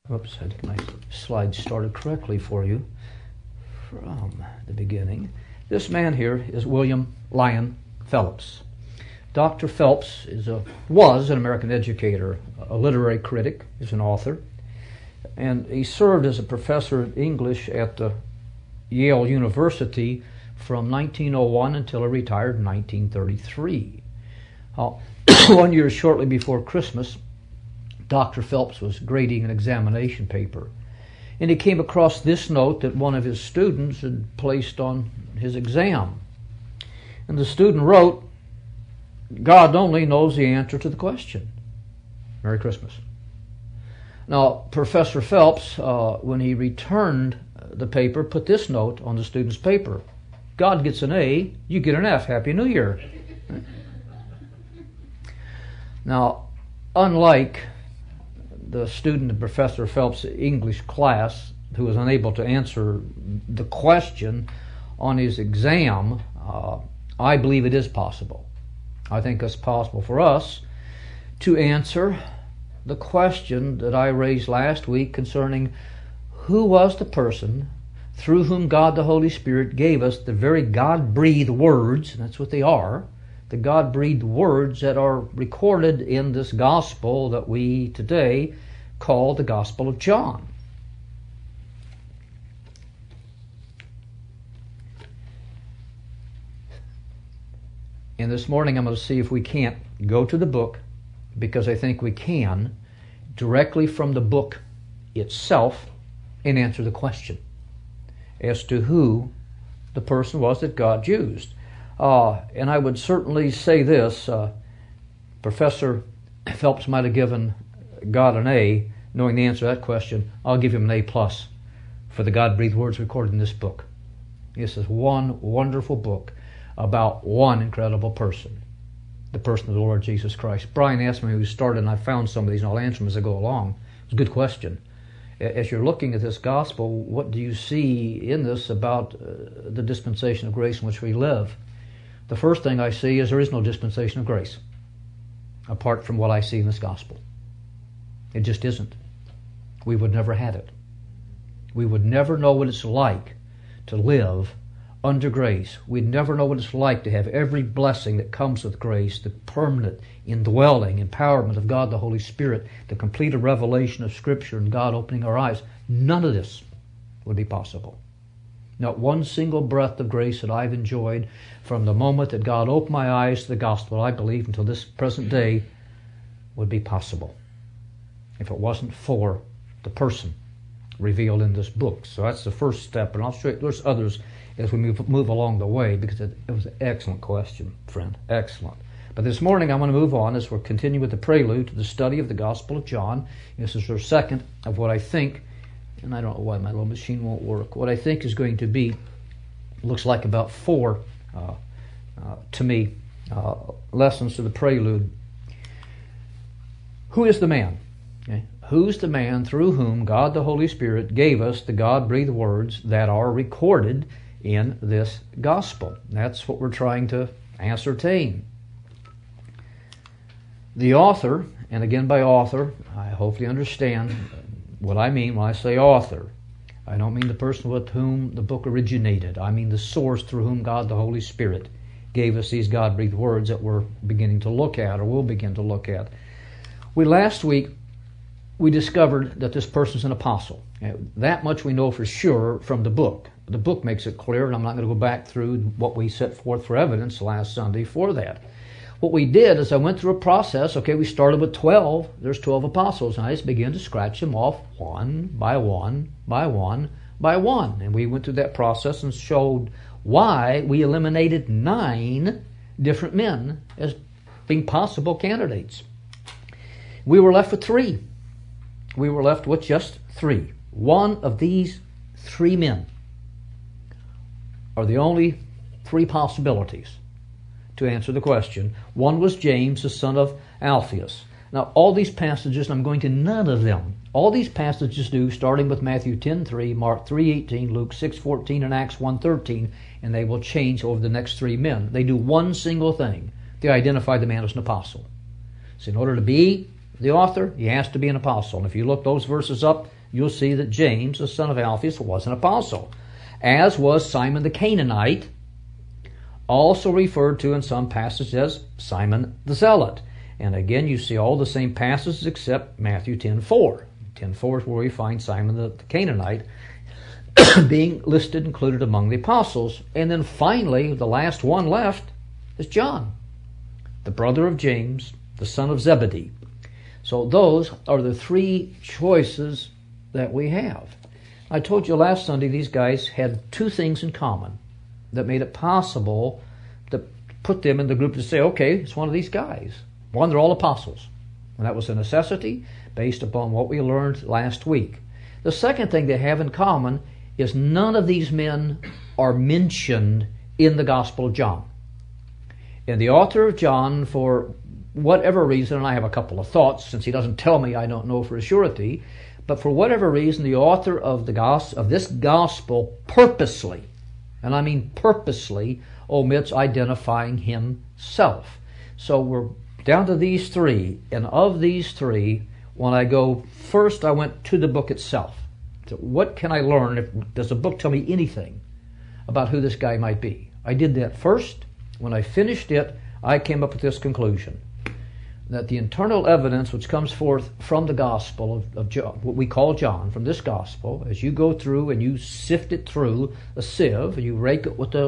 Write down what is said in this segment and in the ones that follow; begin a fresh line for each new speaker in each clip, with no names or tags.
Oops, I had my slides started correctly for you from the beginning. This man here is William Lyon Phelps. Dr. Phelps was an American educator, a literary critic, he's an author, and he served as a professor of English at Yale University from 1901 until he retired in 1933. 1 year shortly before Christmas, Dr. Phelps was grading an examination paper, and he came across this note that one of his students had placed on his exam. And the student wrote, "God only knows the answer to the question. Merry Christmas." Now, Professor Phelps, when he returned the paper, put this note on the student's paper: "God gets an A, you get an F. Happy New Year." Now, unlike the student in Professor Phelps' English class who was unable to answer the question on his exam, I believe it is possible. I think it's possible for us to answer the question that I raised last week concerning who was the person through whom God the Holy Spirit gave us the very God-breathed words, and that's what they are, the God-breathed words that are recorded in this gospel that we today call the Gospel of John. And this morning I'm going to see if we can't go to the book, because I think we can, directly from the book itself, and answer the question as to who the person was that God used. And I would certainly say this, Professor Phelps might have given God an A, knowing the answer to that question. I'll give him an A+ for the God-breathed words recorded in this book. This is one wonderful book about one incredible person, the person of the Lord Jesus Christ. Brian asked me who started, and I found some of these, and I'll answer them as I go along. It's a good question. As you're looking at this gospel, what do you see in this about the dispensation of grace in which we live? The first thing I see is there is no dispensation of grace apart from what I see in this gospel. It just isn't. We would never have it. We would never know what it's like to live under grace. We'd never know what it's like to have every blessing that comes with grace, the permanent indwelling, empowerment of God the Holy Spirit, the complete revelation of Scripture and God opening our eyes. None of this would be possible. Not one single breath of grace that I've enjoyed from the moment that God opened my eyes to the gospel, I believe, until this present day, would be possible if it wasn't for the person revealed in this book. So that's the first step, and I'll show you there's others as we move along the way, because it was an excellent question, friend, excellent. But this morning I'm going to move on as we're continuing with the prelude to the study of the Gospel of John. This is our second of what I think, and I don't know why my little machine won't work, what I think is going to be, looks like about four, to me, lessons to the prelude. Who is the man? Okay. Who's the man through whom God the Holy Spirit gave us the God-breathed words that are recorded in this gospel? That's what we're trying to ascertain. The author, and again by author, I hopefully understand what I mean when I say author. I don't mean the person with whom the book originated. I mean the source through whom God the Holy Spirit gave us these God-breathed words that we're beginning to look at, or will begin to look at. Last week, we discovered that this person's an apostle. That much we know for sure from the book. The book makes it clear, and I'm not going to go back through what we set forth for evidence last Sunday for that. What we did is I went through a process. Okay, we started with 12. There's 12 apostles, and I just began to scratch them off one by one by one by one. And we went through that process and showed why we eliminated 9 different men as being possible candidates. We were left with 3. We were left with just 3. One of these 3 men are the only 3 possibilities to answer the question. One was James, the son of Alphaeus. Now, all these passages, and I'm going to none of them, all these passages do, starting with Matthew 10:3, Mark 3:18, Luke 6:14, and Acts 1:13, and they will change over the next 3 men. They do one single thing. They identify the man as an apostle. So in order to be the author, he has to be an apostle. And if you look those verses up, you'll see that James, the son of Alphaeus, was an apostle, as was Simon the Canaanite, also referred to in some passages as Simon the Zealot. And again, you see all the same passages except Matthew 10:4. 10:4 is where we find Simon the Canaanite being listed, included among the apostles. And then finally, the last one left is John, the brother of James, the son of Zebedee. So those are the three choices that we have. I told you last Sunday these guys had two things in common that made it possible to put them in the group to say, okay, it's one of these guys. One, they're all apostles. And that was a necessity based upon what we learned last week. The second thing they have in common is none of these men are mentioned in the Gospel of John. And the author of John, for whatever reason, and I have a couple of thoughts, since he doesn't tell me, I don't know for a surety, but for whatever reason, the author of this gospel purposely, and I mean purposely, omits identifying himself. So we're down to these three, and of these three, when I go first, I went to the book itself. So what can I learn? Does the book tell me anything about who this guy might be? I did that first. When I finished it, I came up with this conclusion, that the internal evidence which comes forth from the gospel of John, what we call John, from this gospel, as you go through and you sift it through a sieve and you rake it with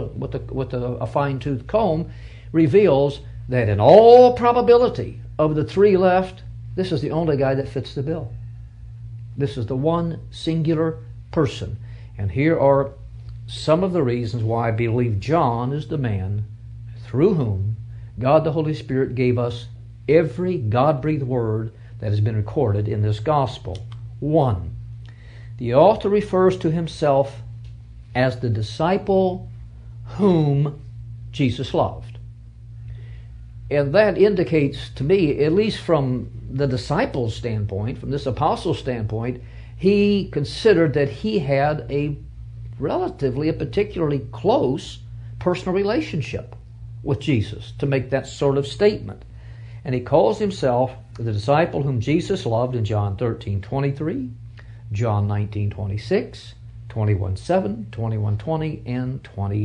a fine-tooth comb, reveals that in all probability of the three left, this is the only guy that fits the bill. This is the one singular person. And here are some of the reasons why I believe John is the man through whom God the Holy Spirit gave us every God-breathed word that has been recorded in this gospel. 1, the author refers to himself as the disciple whom Jesus loved. And that indicates to me, at least from the disciples' standpoint, from this apostle's standpoint, he considered that he had a particularly close personal relationship with Jesus to make that sort of statement. And he calls himself the disciple whom Jesus loved in John 13:23, John 19:26, 21:7, 21:20, and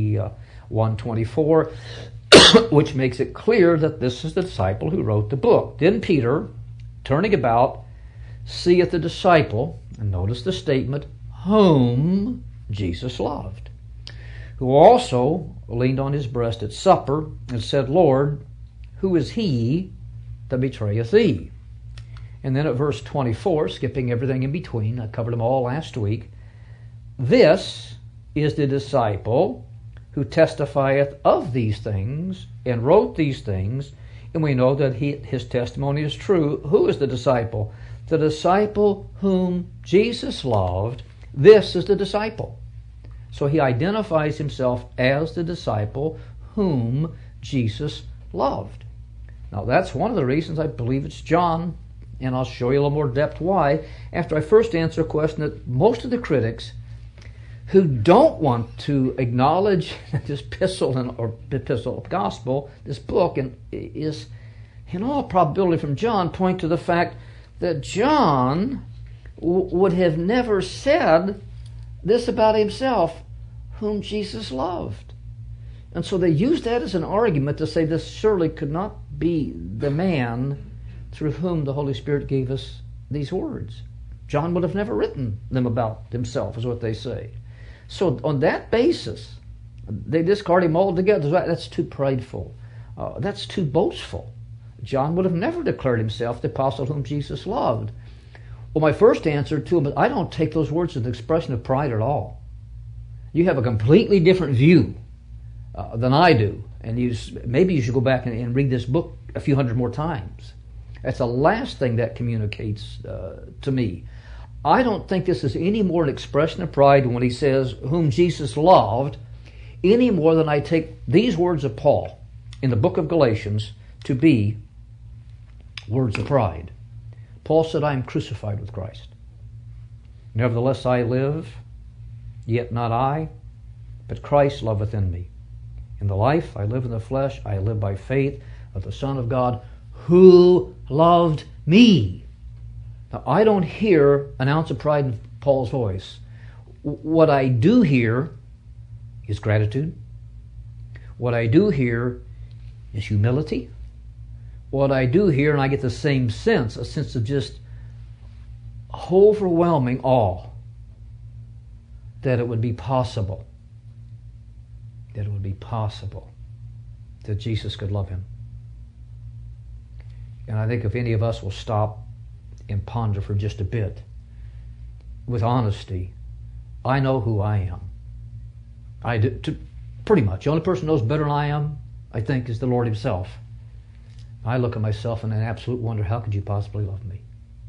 21:24, which makes it clear that this is the disciple who wrote the book. Then Peter, turning about, seeth the disciple, and notice the statement, whom Jesus loved, who also leaned on his breast at supper and said, Lord, who is he that betrayeth thee? And then at verse 24, skipping everything in between, I covered them all last week, this is the disciple who testifieth of these things and wrote these things, and we know that his testimony is true. Who is the disciple? The disciple whom Jesus loved. This is the disciple. So he identifies himself as the disciple whom Jesus loved. Now that's one of the reasons I believe it's John, and I'll show you a little more depth why after I first answer a question that most of the critics who don't want to acknowledge this epistle gospel, this book, and is in all probability from John, point to the fact that John would have never said this about himself, whom Jesus loved. And so they use that as an argument to say this surely could not be the man through whom the Holy Spirit gave us these words. John would have never written them about himself, is what they say. So on that basis, they discard him altogether. That's too prideful. That's too boastful. John would have never declared himself the apostle whom Jesus loved. Well, my first answer to him is, I don't take those words as an expression of pride at all. You have a completely different view than I do. And maybe you should go back and read this book a few hundred more times. That's the last thing that communicates to me. I don't think this is any more an expression of pride when he says, whom Jesus loved, any more than I take these words of Paul in the book of Galatians to be words of pride. Paul said, I am crucified with Christ. Nevertheless I live, yet not I, but Christ loveth in me. In the life I live in the flesh, I live by faith of the Son of God, who loved Me. Now, I don't hear an ounce of pride in Paul's voice. What I do hear is gratitude. What I do hear is humility. What I do hear, and I get the same sense, a sense of just overwhelming awe that it would be possible, that Jesus could love him. And I think if any of us will stop and ponder for just a bit, with honesty, I know who I am. I do, pretty much. The only person who knows better than I am, I think, is the Lord himself. I look at myself in an absolute wonder, how could you possibly love me?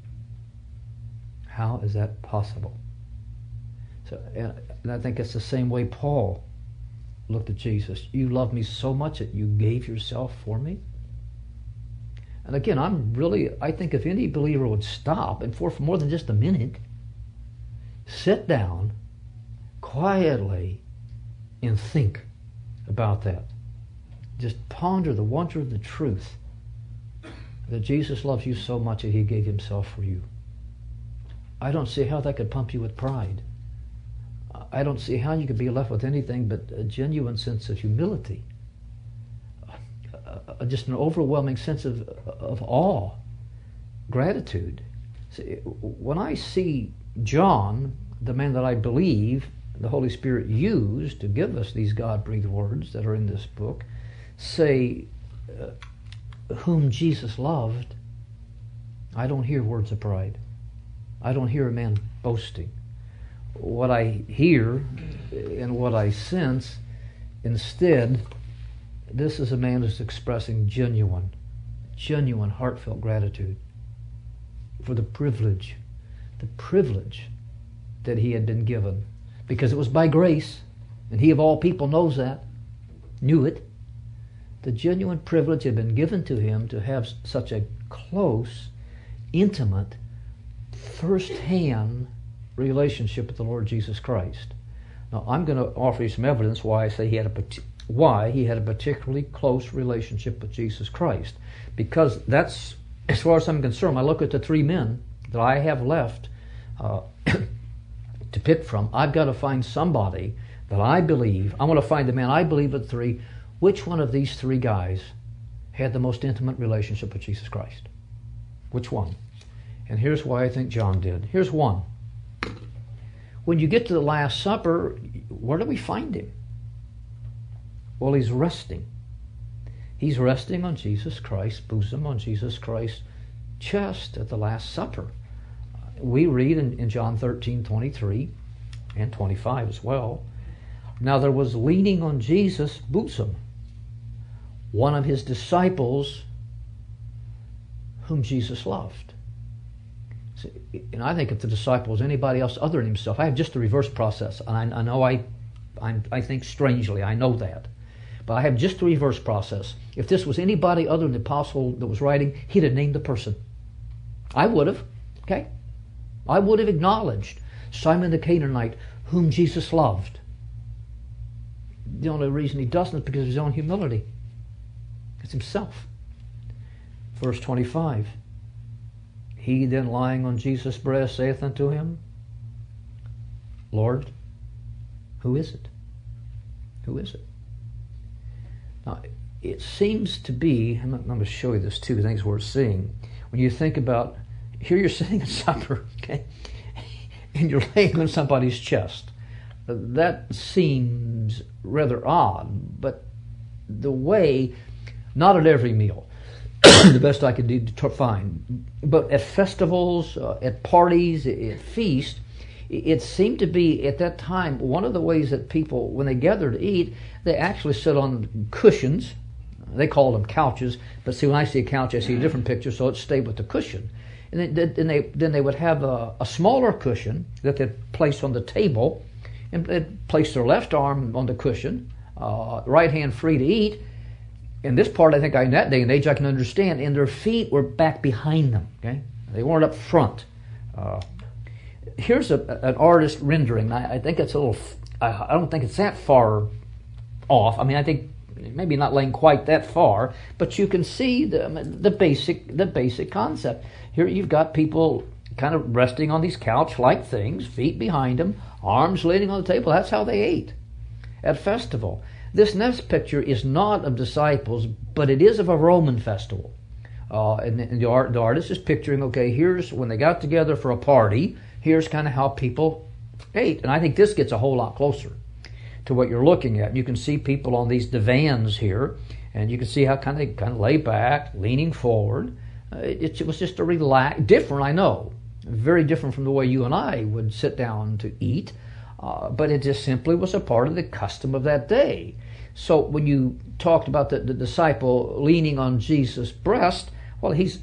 How is that possible? So, and I think it's the same way Paul looked at Jesus. You love me so much that you gave yourself for me? And again, I think if any believer would stop and for more than just a minute, sit down quietly and think about that. Just ponder the wonder of the truth that Jesus loves you so much that he gave himself for you. I don't see how that could pump you with pride. I don't see how you could be left with anything but a genuine sense of humility. Just an overwhelming sense of awe, gratitude. See, when I see John, the man that I believe the Holy Spirit used to give us these God-breathed words that are in this book, say, whom Jesus loved, I don't hear words of pride. I don't hear a man boasting. What I hear and what I sense, instead, this is a man who's expressing genuine, heartfelt gratitude for the privilege that he had been given. Because it was by grace, and he of all people knows that, knew it. The genuine privilege had been given to him to have such a close, intimate, first-hand relationship with the Lord Jesus Christ. Now, I'm going to offer you some evidence why I say he had a particularly close relationship with Jesus Christ. Because that's, as far as I'm concerned, when I look at the three men that I have left to pick from, I've got to find somebody that I want to find the man I believe of the three. Which one of these three guys had the most intimate relationship with Jesus Christ? Which one? And here's why I think John did. Here's one. When you get to the Last Supper, where do we find him? Well, he's resting. He's resting on Jesus Christ's bosom, on Jesus Christ's chest at the Last Supper. We read in John 13:23 and 25 as well. Now there was leaning on Jesus' bosom one of his disciples whom Jesus loved. See, and I think if the disciple was anybody else other than himself, I have just the reverse process. And I know I think strangely, I know that. But I have just the reverse process. If this was anybody other than the apostle that was writing, he'd have named the person. I would have, okay? I would have acknowledged Simon the Canaanite, whom Jesus loved. The only reason he doesn't is because of his own humility. It's himself. Verse 25. He then lying on Jesus' breast saith unto him, Lord, who is it? Who is it? Now, it seems to be, I'm going to show you this too, because I think it's worth seeing. When you think about, here you're sitting at supper, okay, and you're laying on somebody's chest. That seems rather odd, but the way, not at every meal, the best I could do to find, but at festivals, at parties, at feasts, it seemed to be at that time one of the ways that people, when they gather to eat, they actually sit on cushions. They call them couches, but see, when I see a couch, I see a different picture, so it stayed with the cushion. And then they would have a smaller cushion that they'd place on the table, and they'd place their left arm on the cushion, right hand free to eat. And this part, I think, in that day and age, I can understand. And their feet were back behind them. Okay, they weren't up front. Here's an artist rendering. I think it's a little. I don't think it's that far off. I mean, I think maybe not laying quite that far, but you can see the basic concept. Here you've got people kind of resting on these couch-like things, feet behind them, arms leaning on the table. That's how they ate at festival. This next picture is not of disciples, but it is of a Roman festival. And the artist is picturing, okay, here's when they got together for a party, here's kind of how people ate. And I think this gets a whole lot closer to what you're looking at. You can see people on these divans here, and you can see how they kind of lay back, leaning forward. It was just a different, I know, very different from the way you and I would sit down to eat, but it just simply was a part of the custom of that day. So when you talked about the disciple leaning on Jesus' breast, well, he's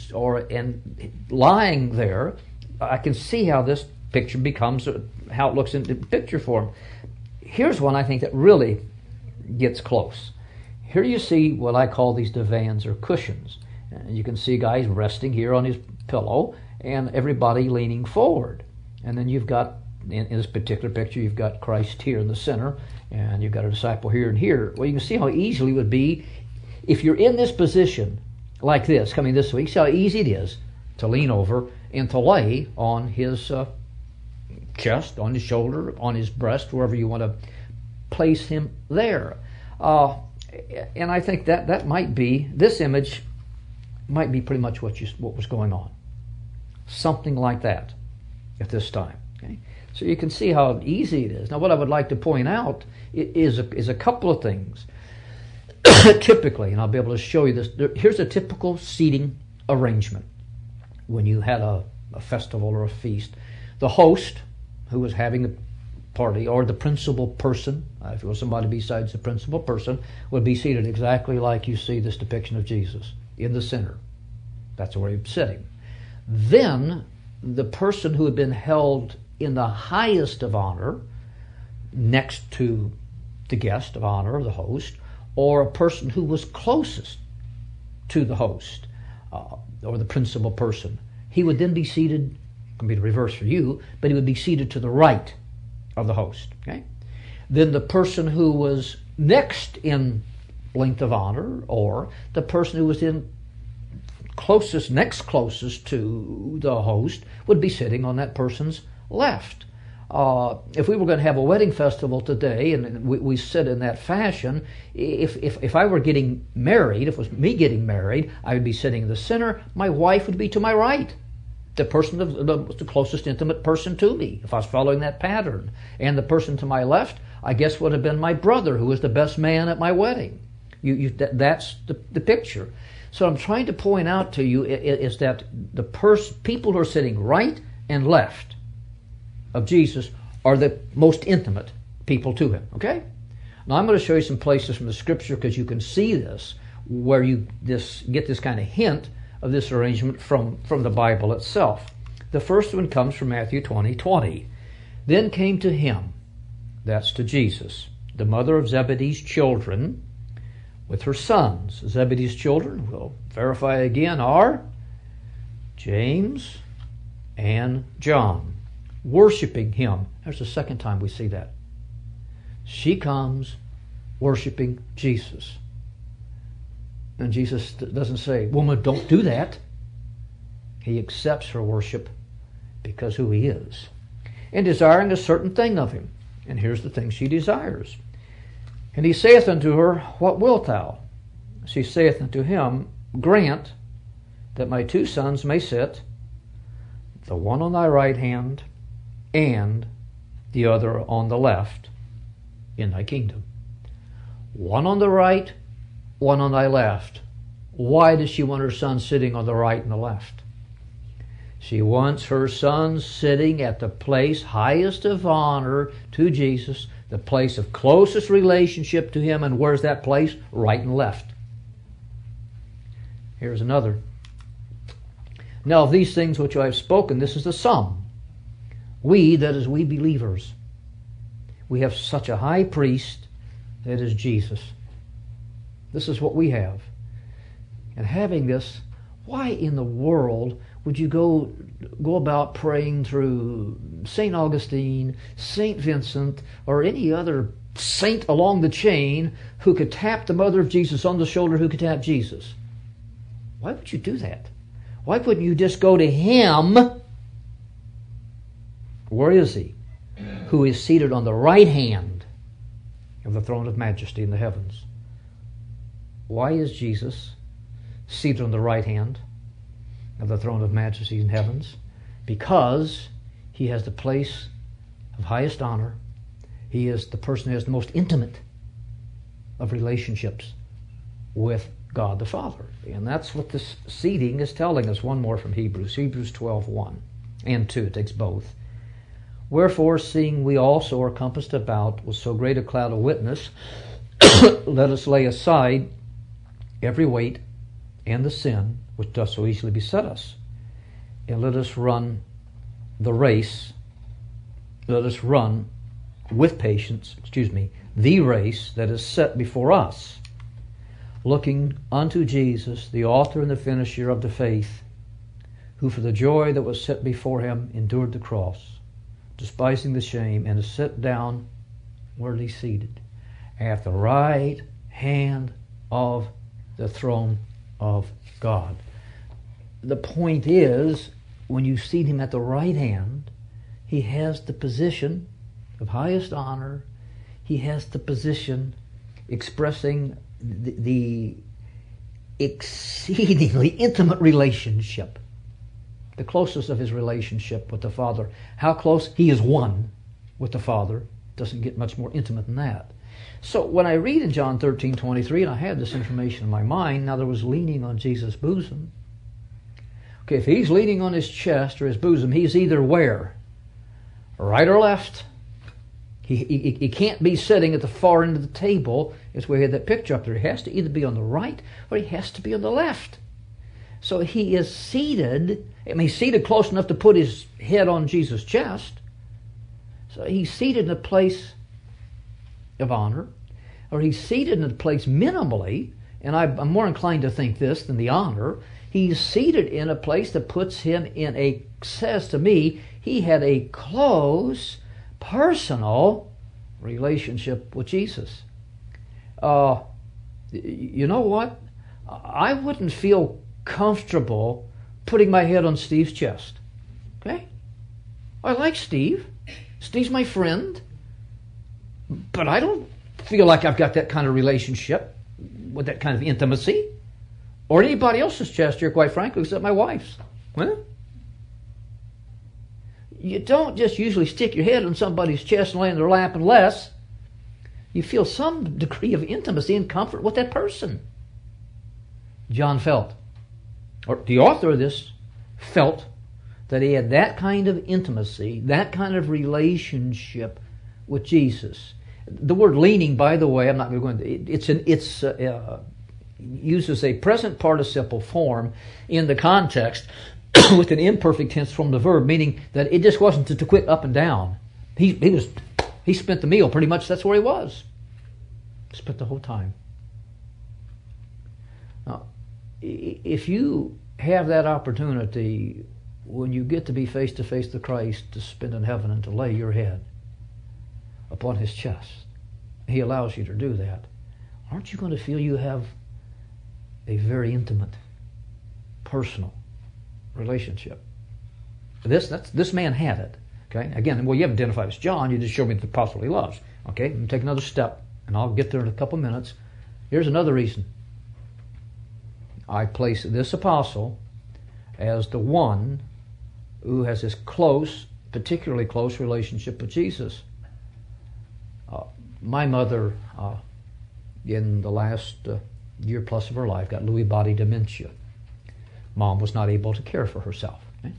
lying there. I can see how this picture becomes, how it looks in the picture form. Here's one I think that really gets close. Here you see what I call these divans or cushions. And you can see guys resting here on his pillow and everybody leaning forward. And then you've got, in this particular picture, you've got Christ here in the center, and you've got a disciple here and here. Well, you can see how easily it would be if you're in this position like this, coming this way. See how easy it is to lean over and to lay on his chest, on his shoulder, on his breast, wherever you want to place him there. And I think that might be, this image might be pretty much what was going on. Something like that at this time. Okay? So you can see how easy it is. Now what I would like to point out is a couple of things. Typically, and I'll be able to show you this, here's a typical seating arrangement when you had a festival or a feast. The host, who was having the party, or the principal person, if it was somebody besides the principal person, would be seated exactly like you see this depiction of Jesus, in the center. That's where he was sitting. Then the person who had been held in the highest of honor, next to the guest of honor, the host, or a person who was closest to the host, or the principal person, he would then be seated, it can be the reverse for you, but he would be seated to the right of the host. Okay? Then the person who was next in length of honor, or the person who was next closest to the host, would be sitting on that person's left. If we were going to have a wedding festival today, and we sit in that fashion, if I were getting married, if it was me getting married, I would be sitting in the center. My wife would be to my right, the person, the closest intimate person to me, if I was following that pattern. And the person to my left, I guess, would have been my brother, who was the best man at my wedding. That's the picture. So what I'm trying to point out to you is that the people who are sitting right and left of Jesus are the most intimate people to him. Okay? Now I'm going to show you some places from the Scripture, because you can see this, where you get this kind of hint of this arrangement from the Bible itself. The first one comes from Matthew 20:20. Then came to him, that's to Jesus, the mother of Zebedee's children, with her sons. Zebedee's children, we'll verify again, are James and John, worshiping him. There's the second time we see that. She comes worshiping Jesus. And Jesus doesn't say, woman, don't do that. He accepts her worship because who he is, and desiring a certain thing of him. And here's the thing she desires. And he saith unto her, what wilt thou? She saith unto him, grant that my two sons may sit, the one on thy right hand and the other on the left, in thy kingdom. One on the right, one on thy left. Why does she want her sons sitting on the right and the left? She wants her sons sitting at the place highest of honor to Jesus, the place of closest relationship to him. And where's that place? Right and left. Here's another. Now of these things which I have spoken, this is the sum. We, that is, we believers, we have such a high priest, that is Jesus. This is what we have. And having this, why in the world would you go about praying through St. Augustine, St. Vincent, or any other saint along the chain who could tap the mother of Jesus on the shoulder, who could tap Jesus. Why would you do that? Why couldn't you just go to him? Where is he? Who is seated on the right hand of the throne of majesty in the heavens. Why is Jesus seated on the right hand of the throne of majesty in heavens? Because he has the place of highest honor. He is the person who has the most intimate of relationships with God the Father. And that's what this seating is telling us. One more from Hebrews 12:1 and 2. It takes both. Wherefore, seeing we also are compassed about with so great a cloud of witness, let us lay aside every weight and the sin which doth so easily beset us, and let us run the race. Let us run with patience, the race that is set before us, looking unto Jesus, the author and the finisher of the faith, who for the joy that was set before him endured the cross, despising the shame, and is set down, where he seated, at the right hand of the throne of God. The point is, when you seat him at the right hand, he has the position of highest honor. He has the position expressing the exceedingly intimate relationship, the closest of his relationship with the Father. How close? He is one with the Father. Doesn't get much more intimate than that. So when I read in John 13:23, and I had this information in my mind, now there was leaning on Jesus' bosom. Okay, if he's leaning on his chest or his bosom, he's either where? Right or left? He can't be sitting at the far end of the table, as we had that picture up there. He has to either be on the right or he has to be on the left. So he is seated. He's seated close enough to put his head on Jesus' chest. So he's seated in a place of honor, or he's seated in a place minimally, and I'm more inclined to think this than the honor. He's seated in a place that puts him in says to me, he had a close, personal relationship with Jesus. You know what? I wouldn't feel comfortable putting my head on Steve's chest. Okay? I like Steve. Steve's my friend. But I don't feel like I've got that kind of relationship with that kind of intimacy. Or anybody else's chest here, quite frankly, except my wife's. Well, you don't just usually stick your head on somebody's chest and lay in their lap unless you feel some degree of intimacy and comfort with that person. John felt, or the author of this felt, that he had that kind of intimacy, that kind of relationship with Jesus. The word leaning, by the way, I'm not going to go into it. Uses a present participle form in the context with an imperfect tense from the verb, meaning that it just wasn't to quit up and down. He spent the meal pretty much. That's where he was. Spent the whole time. Now, if you have that opportunity when you get to be face to face with Christ, to spend in heaven and to lay your head upon his chest, he allows you to do that. Aren't you going to feel you have a very intimate, personal relationship? This man had it. Okay. Again, well, you haven't identified as John. You just showed me the apostle he loves. Okay. Let me take another step, and I'll get there in a couple minutes. Here's another reason I place this apostle as the one who has this close, particularly close relationship with Jesus. My mother, in the last year plus of her life, got Lewy body dementia. Mom was not able to care for herself. Okay?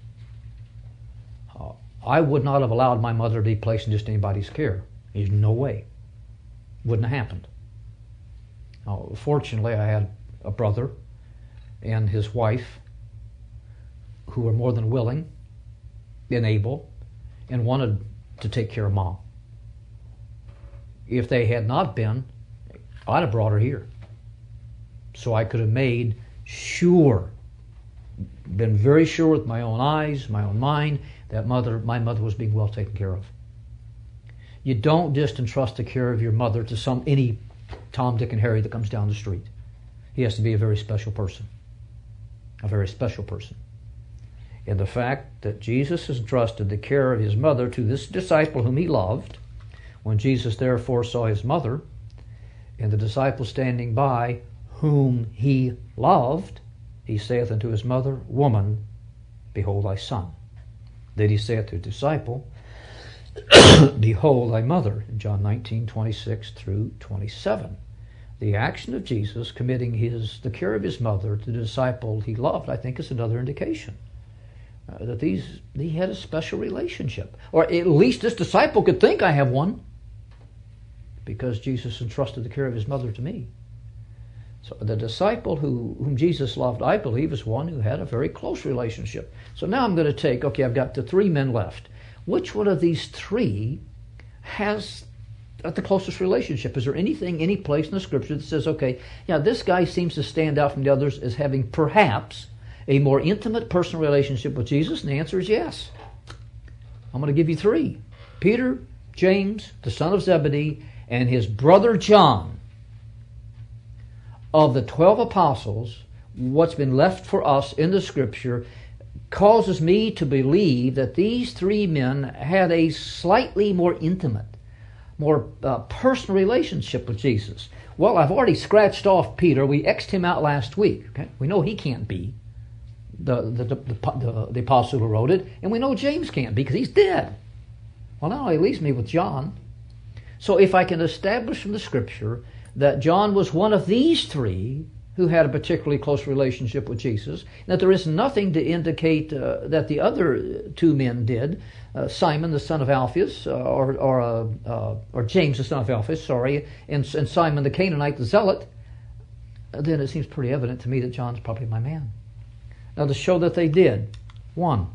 I would not have allowed my mother to be placed in just anybody's care. There's no way. Wouldn't have happened. Fortunately, I had a brother and his wife who were more than willing and able and wanted to take care of Mom. If they had not been, I'd have brought her here. So I could have made sure, been very sure with my own eyes, my own mind, that my mother was being well taken care of. You don't just entrust the care of your mother to any Tom, Dick, and Harry that comes down the street. He has to be a very special person. A very special person. And the fact that Jesus has entrusted the care of his mother to this disciple whom he loved, when Jesus therefore saw his mother, and the disciple standing by whom he loved, he saith unto his mother, Woman, behold thy son. Then he saith to the disciple, Behold thy mother, in John 19:26 through 27. The action of Jesus committing the care of his mother to the disciple he loved, I think, is another indication that he had a special relationship. Or at least this disciple could think, I have one, because Jesus entrusted the care of his mother to me. So the disciple whom Jesus loved, I believe, is one who had a very close relationship. So now I'm going to I've got the three men left. Which one of these three has the closest relationship? Is there any place in the Scripture that says, this guy seems to stand out from the others as having perhaps a more intimate personal relationship with Jesus? And the answer is yes. I'm going to give you three. Peter, James, the son of Zebedee, and his brother John. Of the 12 apostles, what's been left for us in the Scripture causes me to believe that these three men had a slightly more intimate, more personal relationship with Jesus. Well, I've already scratched off Peter. We X'd him out last week. Okay? We know he can't be the apostle who wrote it, and we know James can't be because he's dead. Well, now it leaves me with John. So if I can establish from the Scripture that John was one of these three who had a particularly close relationship with Jesus, that there is nothing to indicate that the other two men did, Simon the son of Alphaeus, or James the son of Alphaeus, and Simon the Canaanite, the zealot, then it seems pretty evident to me that John's probably my man. Now to show that they did, one,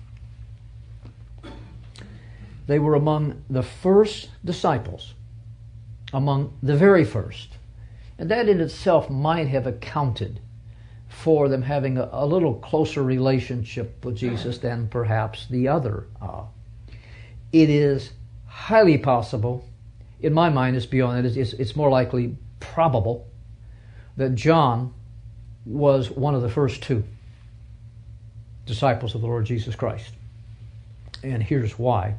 they were among the first disciples, among the very first. And that in itself might have accounted for them having a little closer relationship with Jesus than perhaps the other. It is highly possible, in my mind it's beyond it, it's more likely probable, that John was one of the first two disciples of the Lord Jesus Christ. And here's why.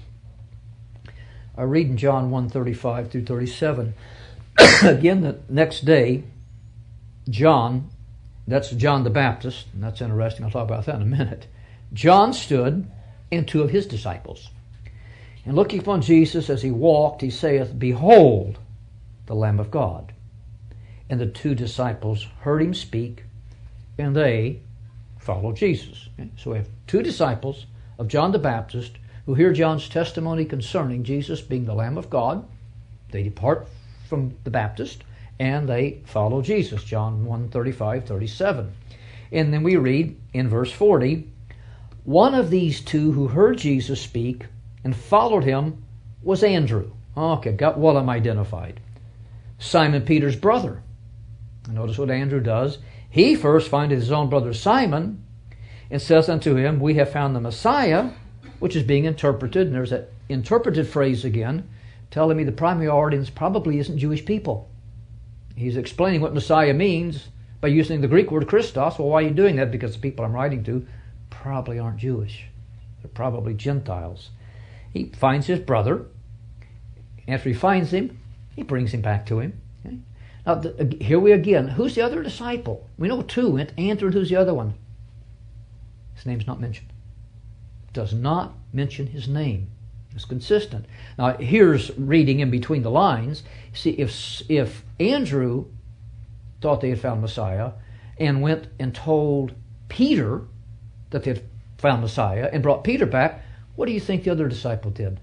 I read in John 1:35 through 37. Again, the next day, John, that's John the Baptist, and that's interesting, I'll talk about that in a minute. John stood, and two of his disciples. And looking upon Jesus as he walked, he saith, Behold, the Lamb of God. And the two disciples heard him speak, and they followed Jesus. Okay? So we have two disciples of John the Baptist who hear John's testimony concerning Jesus being the Lamb of God. They depart from the Baptist, and they follow Jesus, John 1:35-37. And then we read in verse 40, one of these two who heard Jesus speak and followed him was Andrew. Okay, got one of them identified. Simon Peter's brother. Notice what Andrew does. He first findeth his own brother Simon, and says unto him, We have found the Messiah, which is being interpreted, and there's that interpreted phrase again, telling me the primary audience probably isn't Jewish people. He's explaining what Messiah means by using the Greek word Christos. Well, why are you doing that? Because the people I'm writing to probably aren't Jewish. They're probably Gentiles. He finds his brother. After he finds him, he brings him back to him. Okay? Now, here we again. Who's the other disciple? We know two. Andrew, who's the other one? His name's not mentioned. Does not mention his name. It's consistent. Now, here's reading in between the lines. See, if Andrew thought they had found Messiah and went and told Peter that they had found Messiah and brought Peter back, what do you think the other disciple did?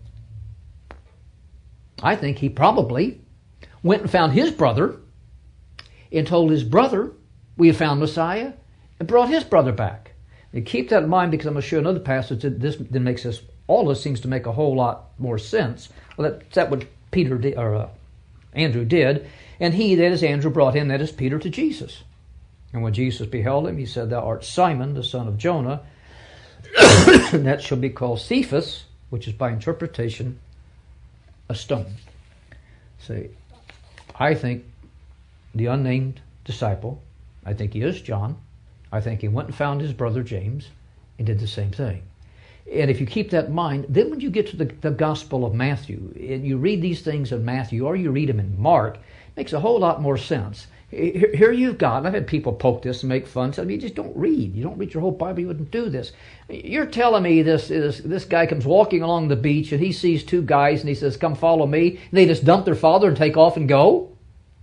I think he probably went and found his brother and told his brother, we have found Messiah, and brought his brother back. And keep that in mind, because I'm going to show another passage that makes this, all this seems to make a whole lot more sense. Well, that's what Peter did, or Andrew did. And he, that is Andrew, brought him, that is Peter, to Jesus. And when Jesus beheld him, he said, Thou art Simon, the son of Jonah. that shall be called Cephas, which is by interpretation a stone. See, I think the unnamed disciple, I think he is John. I think he went and found his brother James and did the same thing. And if you keep that in mind, then when you get to the Gospel of Matthew, and you read these things in Matthew or you read them in Mark, it makes a whole lot more sense. Here you've got, and I've had people poke this and make fun, say, you just don't read. You don't read your whole Bible, you wouldn't do this. You're telling me this guy comes walking along the beach and he sees two guys and he says, come follow me, and they just dump their father and take off and go?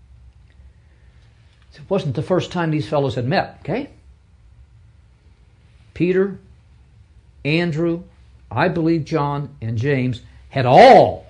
It wasn't the first time these fellows had met, okay? Peter, Andrew, I believe John, and James had all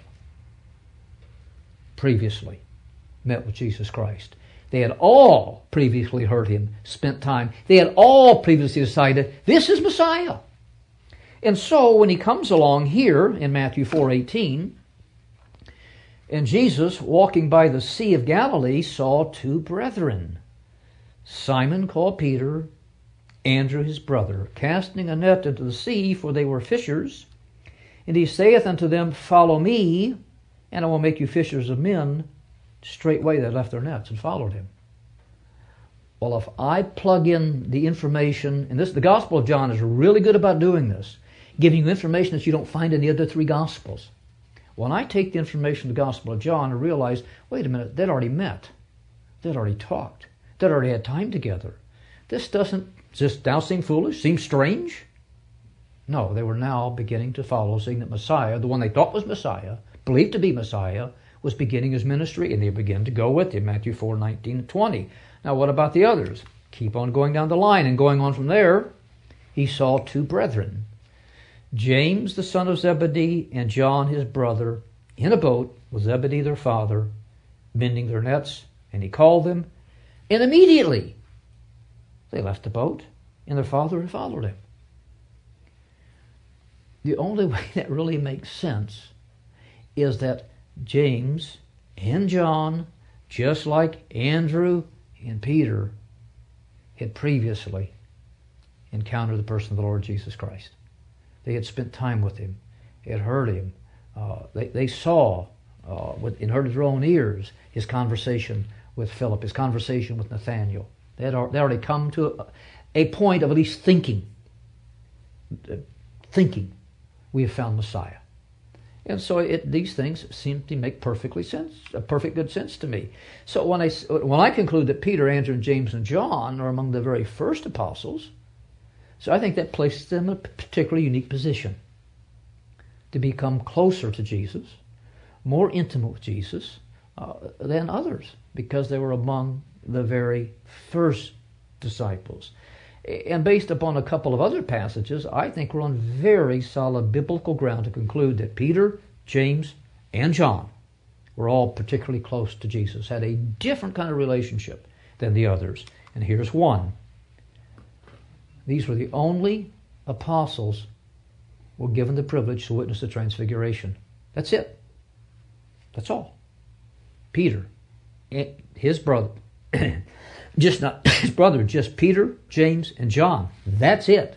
previously met with Jesus Christ. They had all previously heard him, spent time. They had all previously decided, this is Messiah. And so when he comes along here in Matthew 4:18, and Jesus, walking by the Sea of Galilee, saw two brethren, Simon called Peter, Andrew his brother, casting a net into the sea, for they were fishers. And he saith unto them, follow me, and I will make you fishers of men. Straightway they left their nets and followed him. Well, if I plug in the information, and the Gospel of John is really good about doing this, giving you information that you don't find in the other three Gospels. When I take the information of the Gospel of John and realize, wait a minute, they'd already met. They'd already talked. They'd already had time together. This doesn't just now seem foolish, seem strange. No, they were now beginning to follow, seeing that Messiah, the one they thought was Messiah, believed to be Messiah, was beginning his ministry, and they began to go with him, Matthew 4:19 and 20. Now what about the others? Keep on going down the line, and going on from there, he saw two brethren, James the son of Zebedee and John his brother, in a boat with Zebedee their father, mending their nets, and he called them, and immediately they left the boat, and their father had followed him. The only way that really makes sense is that James and John, just like Andrew and Peter, had previously encountered the person of the Lord Jesus Christ. They had spent time with him. They had heard him. They saw and heard with their own ears his conversation with Philip, his conversation with Nathanael. They had already come to a point of at least thinking, we have found Messiah. And so these things seem to make perfect good sense to me. So when I conclude that Peter, Andrew, and James, and John are among the very first apostles, so I think that places them in a particularly unique position to become closer to Jesus, more intimate with Jesus than others, because they were among the very first disciples. And based upon a couple of other passages, I think we're on very solid biblical ground to conclude that Peter, James, and John were all particularly close to Jesus, had a different kind of relationship than the others. And here's one. These were the only apostles who were given the privilege to witness the Transfiguration. That's it. That's all. Peter, his brother, just not his brother, just Peter, James, and John. That's it.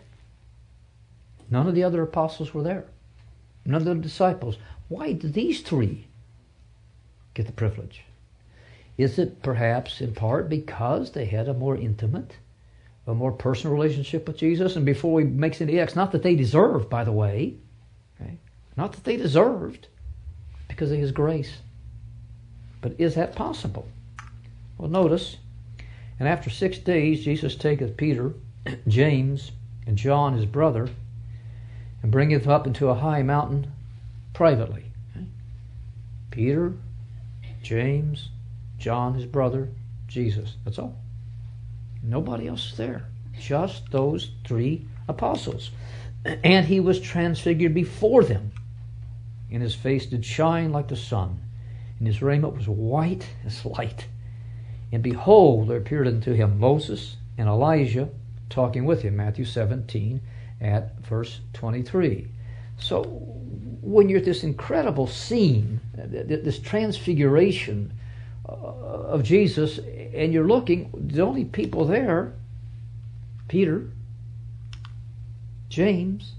None of the other apostles were there. None of the disciples. Why did these three get the privilege? Is it perhaps in part because they had a more intimate, a more personal relationship with Jesus? And before we make any X, not that they deserved, by the way, okay? Not that they deserved, because of his grace. But is that possible? Well, notice, and after 6 days Jesus taketh Peter, James, and John his brother, and bringeth them up into a high mountain privately. Okay? Peter, James, John his brother, Jesus. That's all. Nobody else is there. Just those three apostles. And he was transfigured before them, and his face did shine like the sun, and his raiment was white as light. And behold, there appeared unto him Moses and Elijah talking with him, Matthew 17 at verse 23. So when you're at this incredible scene, this transfiguration of Jesus, and you're looking, the only people there, Peter, James,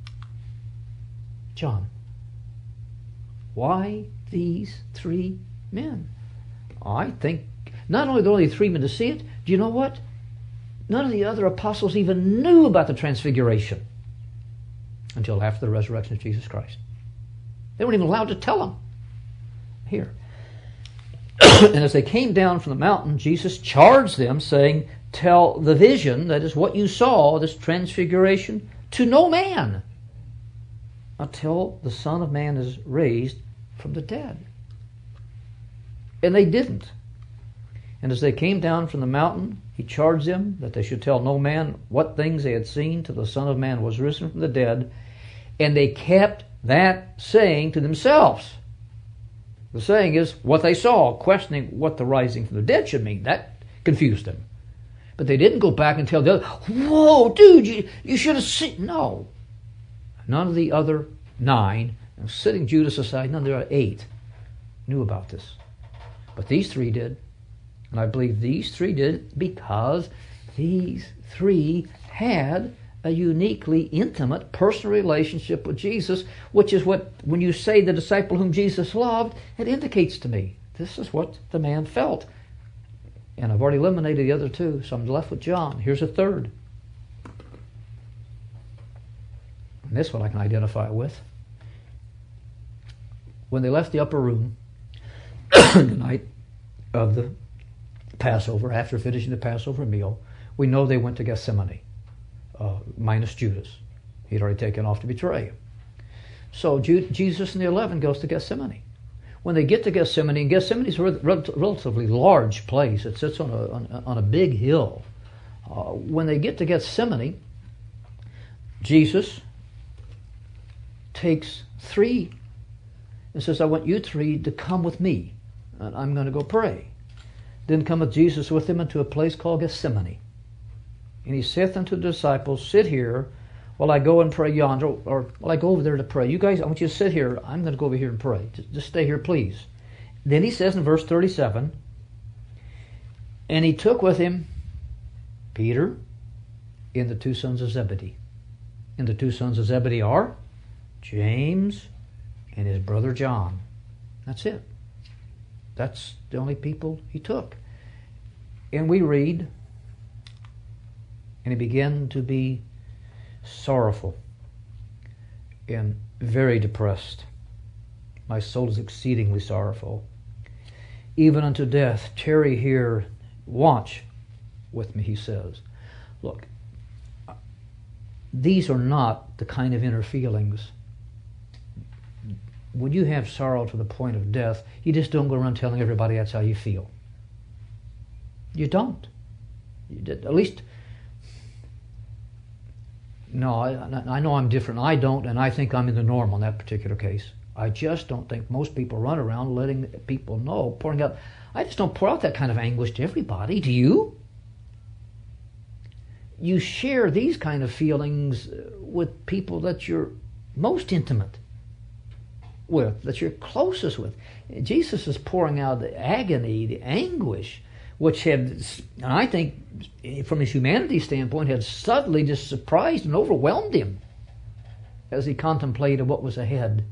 John. Why these three men? I think not only the only three men to see it, do you know what? None of the other apostles even knew about the transfiguration until after the resurrection of Jesus Christ. They weren't even allowed to tell them. Here. And as they came down from the mountain, Jesus charged them, saying, tell the vision, that is what you saw, this transfiguration, to no man until the Son of Man is raised from the dead. And they didn't. And as they came down from the mountain, he charged them that they should tell no man what things they had seen till the Son of Man was risen from the dead. And they kept that saying to themselves. The saying is what they saw, questioning what the rising from the dead should mean. That confused them. But they didn't go back and tell the other, whoa, dude, you should have seen. No. None of the other 9, sitting Judas aside, none of the other 8 knew about this. But these 3 did. And I believe these 3 did because these 3 had a uniquely intimate personal relationship with Jesus, which is what, when you say the disciple whom Jesus loved, it indicates to me. This is what the man felt. And I've already eliminated the other 2, so I'm left with John. Here's a third. And this one I can identify with. When they left the upper room the night of the Passover, after finishing the Passover meal, we know they went to Gethsemane, minus Judas. He'd already taken off to betray him. So Jesus and the 11 goes to Gethsemane. When they get to Gethsemane, and Gethsemane is a relatively large place. It sits on a big hill. When they get to Gethsemane, Jesus takes 3 and says, I want you 3 to come with me, and I'm going to go pray. Then cometh Jesus with him into a place called Gethsemane. And he saith unto the disciples, sit here while I go and pray yonder, or while I go over there to pray. You guys, I want you to sit here. I'm going to go over here and pray. Just stay here, please. Then he says in verse 37, and he took with him Peter and the 2 sons of Zebedee. And the 2 sons of Zebedee are James and his brother John. That's it. That's the only people he took. And we read, and he began to be sorrowful and very depressed. My soul is exceedingly sorrowful, even unto death. Tarry here, watch with me, he says. Look, these are not the kind of inner feelings. When you have sorrow to the point of death, you just don't go around telling everybody that's how you feel. You don't. At least, no, I know I'm different. I don't, and I think I'm in the norm on that particular case. I just don't think most people run around letting people know, pouring out. I just don't pour out that kind of anguish to everybody. Do you? You share these kind of feelings with people that you're most intimate with, that you're closest with. Jesus is pouring out the agony, the anguish, which had, and I think from his humanity standpoint, had suddenly just surprised and overwhelmed him as he contemplated what was ahead.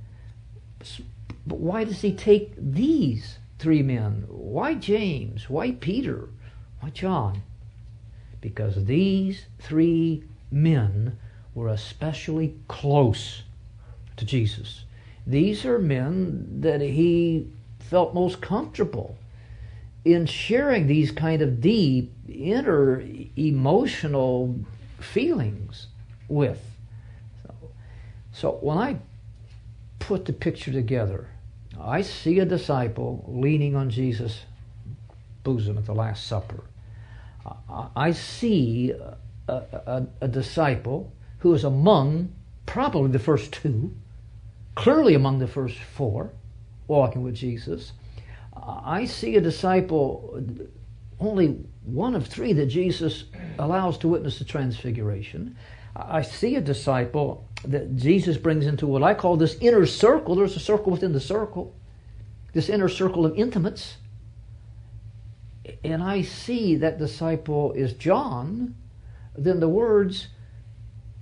But why does he take these 3 men? Why James? Why Peter? Why John? Because these 3 men were especially close to Jesus. These are men that he felt most comfortable in sharing these kind of deep, inner, emotional feelings with. So when I put the picture together, I see a disciple leaning on Jesus' bosom at the Last Supper. I see a disciple who is among probably the first 2, clearly among the first 4, walking with Jesus. I see a disciple, only one of 3 that Jesus allows to witness the transfiguration. I see a disciple that Jesus brings into what I call this inner circle. There's a circle within the circle, this inner circle of intimates. And I see that disciple is John. Then the words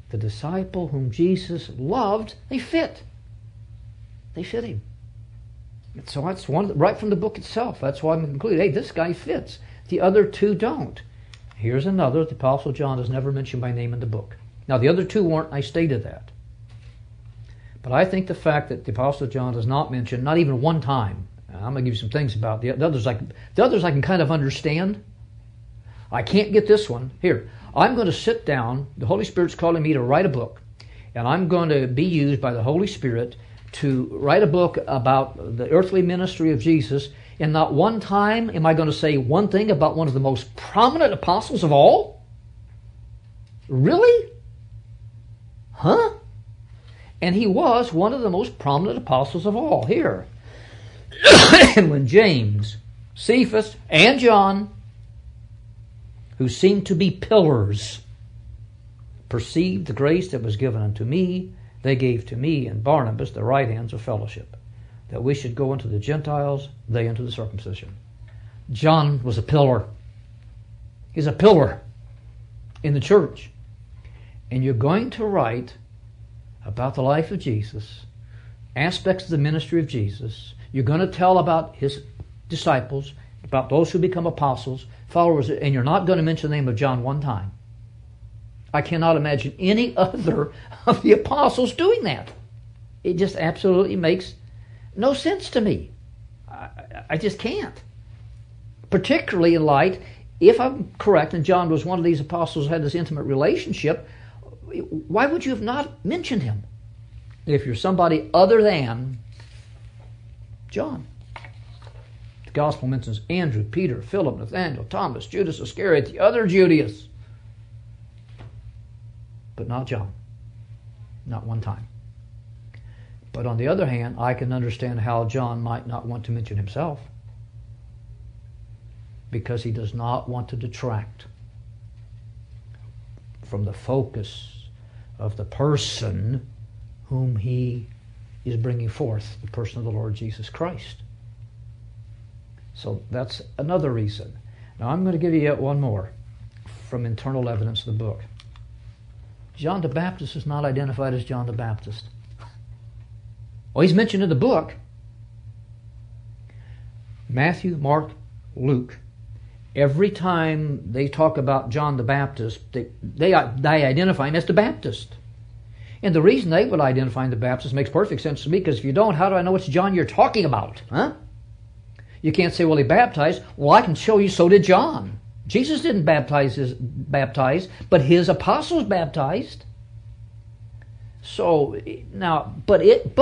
the disciple whom Jesus loved, they fit. They fit him. So that's one right from the book itself. That's why I'm concluding, hey, this guy fits. The other two don't. Here's another. The Apostle John is never mentioned by name in the book. Now, the other two weren't. I stated that. But I think the fact that the Apostle John is not mentioned, not even one time, I'm going to give you some things about the others. The others I can kind of understand. I can't get this one. Here, I'm going to sit down. The Holy Spirit's calling me to write a book. And I'm going to be used by the Holy Spirit to write a book about the earthly ministry of Jesus. And not one time am I going to say one thing about one of the most prominent apostles of all? Really? Huh? And he was one of the most prominent apostles of all. Here. And when James, Cephas, and John, who seemed to be pillars, perceived the grace that was given unto me, they gave to me and Barnabas the right hands of fellowship, that we should go into the Gentiles, they into the circumcision. John was a pillar. He's a pillar in the church. And you're going to write about the life of Jesus, aspects of the ministry of Jesus. You're going to tell about his disciples, about those who become apostles, followers, and you're not going to mention the name of John one time. I cannot imagine any other of the apostles doing that. It just absolutely makes no sense to me. I just can't. Particularly in light, if I'm correct, and John was one of these apostles who had this intimate relationship, why would you have not mentioned him if you're somebody other than John? The gospel mentions Andrew, Peter, Philip, Nathanael, Thomas, Judas Iscariot, the other Judas, but not John. Not one time. But on the other hand, I can understand how John might not want to mention himself, because he does not want to detract from the focus of the person whom he is bringing forth, the person of the Lord Jesus Christ. So that's another reason. Now I'm going to give you yet one more from internal evidence of the book. John the Baptist is not identified as John the Baptist. Well, he's mentioned in the book. Matthew, Mark, Luke, every time they talk about John the Baptist, they identify him as the Baptist. And the reason they would identify him as the Baptist makes perfect sense to me, because if you don't, how do I know it's John you're talking about? Huh? You can't say, well, he baptized. Well, I can show you so did John. Jesus didn't baptize, but his apostles baptized. So now, but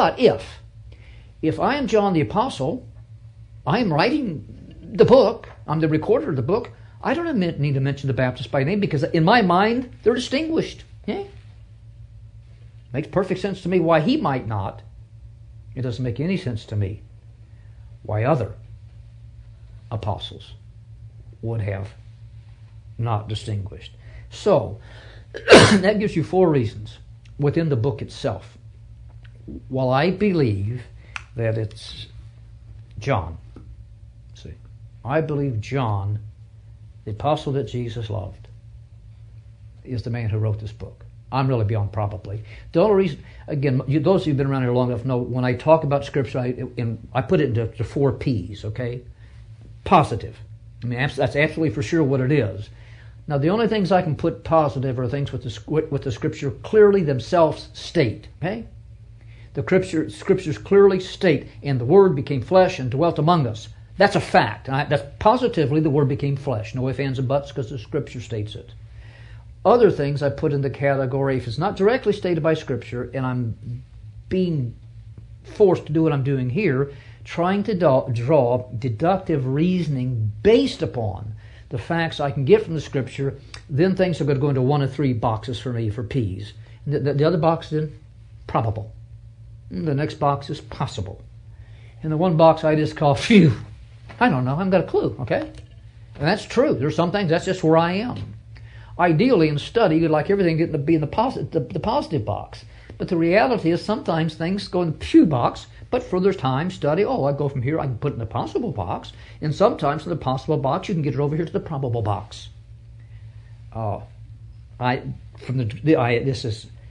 if I am John the Apostle, I am writing the book, I'm the recorder of the book, I don't need to mention the Baptist by name, because in my mind, they're distinguished. Yeah? Makes perfect sense to me why he might not. It doesn't make any sense to me why other apostles would have not distinguished. So, that gives you 4 reasons within the book itself. While I believe that it's John, I believe John, the apostle that Jesus loved, is the man who wrote this book. I'm really beyond probably. The only reason, again, those of you who've been around here long enough know when I talk about Scripture, I put it into 4 P's, okay? Positive. I mean, that's absolutely for sure what it is. Now, the only things I can put positive are things with the Scripture clearly themselves state, okay? The Scriptures clearly state, and the Word became flesh and dwelt among us. That's a fact. That's positively the Word became flesh. No ifs, ands, and buts, because the Scripture states it. Other things I put in the category, if it's not directly stated by Scripture, and I'm being forced to do what I'm doing here, trying to draw deductive reasoning based upon the facts I can get from the Scripture, then things are going to go into 1 of 3 boxes for me, for P's. The other box is probable. The next box is possible. And the one box I just call, phew, I don't know, I haven't got a clue, okay? And that's true. There's some things, that's just where I am. Ideally, in study, you'd like everything to be in the positive box. But the reality is sometimes things go in the pew box, but for there's time, study, I go from here, I can put it in the possible box, and sometimes from the possible box, you can get it over here to the probable box. This is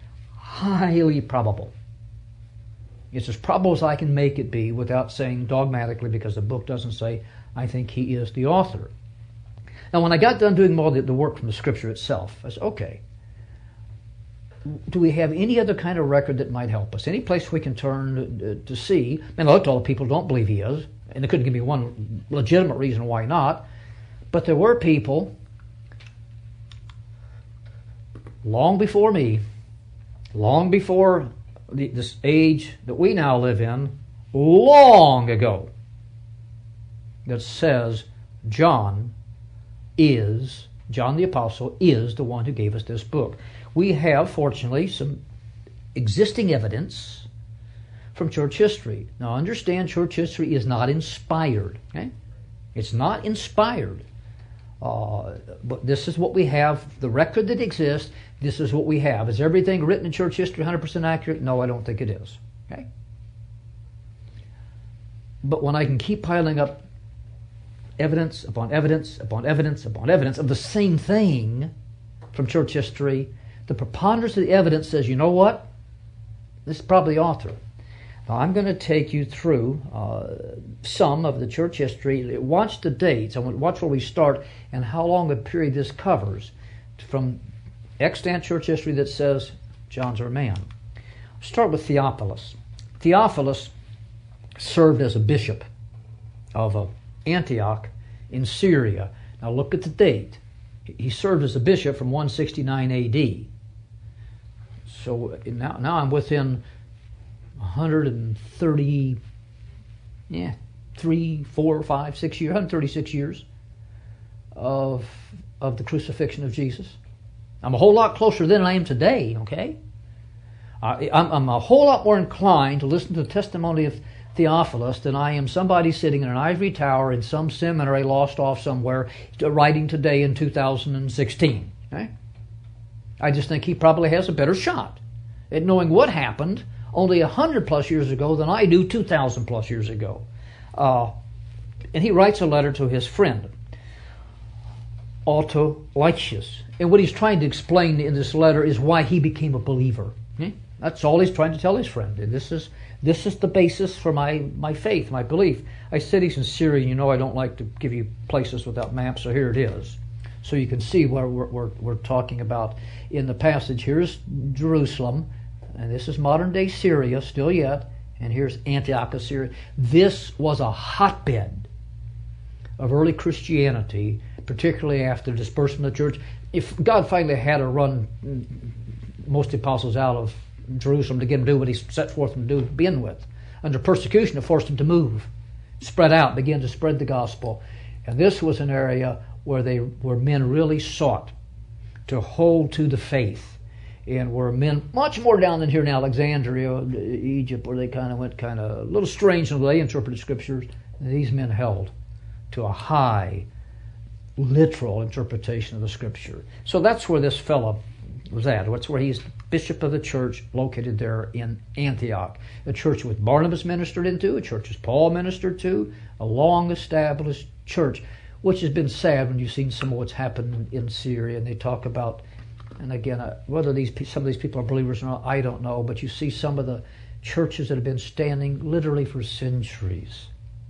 highly probable. It's as probable as I can make it be without saying dogmatically, because the book doesn't say, I think he is the author. Now, when I got done doing more of the work from the Scripture itself, I said, okay, do we have any other kind of record that might help us? Any place we can turn to see? And I looked at all the people who don't believe he is, and they couldn't give me one legitimate reason why not. But there were people long before me, long before this age that we now live in, long ago, that says John the Apostle is the one who gave us this book. We have, fortunately, some existing evidence from church history. Now, understand, church history is not inspired. Okay? It's not inspired. But this is what we have, the record that exists, this is what we have. Is everything written in church history 100% accurate? No, I don't think it is. Okay? But when I can keep piling up evidence upon evidence upon evidence upon evidence of the same thing from church history, the preponderance of the evidence says, you know what? This is probably the author. Now, I'm going to take you through some of the church history. Watch the dates. I want to watch where we start and how long a period this covers from extant church history that says John's our man. I'll start with Theophilus. Theophilus served as a bishop of Antioch in Syria. Now look at the date. He served as a bishop from 169 A.D. So now I'm within 130, 3, 4, 5, 6 years, 136 years of the crucifixion of Jesus. I'm a whole lot closer than I am today, okay? I'm a whole lot more inclined to listen to the testimony of Theophilus than I am somebody sitting in an ivory tower in some seminary lost off somewhere writing today in 2016. Okay? I just think he probably has a better shot at knowing what happened only 100 plus years ago than I do 2,000 plus years ago. And he writes a letter to his friend, Autolycus. And what he's trying to explain in this letter is why he became a believer. Okay? That's all he's trying to tell his friend. And this is the basis for my faith, my belief. I said he's in Syria. You know I don't like to give you places without maps, so here it is. So you can see where we're talking about in the passage. Here's Jerusalem, and this is modern-day Syria still yet, and here's Antioch, Syria. This was a hotbed of early Christianity, particularly after the dispersion of the church. If God finally had to run most of the apostles out of Jerusalem to get him to do what he set forth them to do to begin with. Under persecution, it forced him to move, spread out, begin to spread the gospel. And this was an area where men really sought to hold to the faith, and where men much more down than here in Alexandria, Egypt, where they kind of went a little strange in the way they interpreted scriptures. These men held to a high, literal interpretation of the scripture. So that's where this fellow was at. That's where he's bishop of the church located there in Antioch. A church which Barnabas ministered into, a church which Paul ministered to, a long-established church, which has been sad when you've seen some of what's happened in Syria. And they talk about, and again, whether some of these people are believers or not, I don't know, but you see some of the churches that have been standing literally for centuries,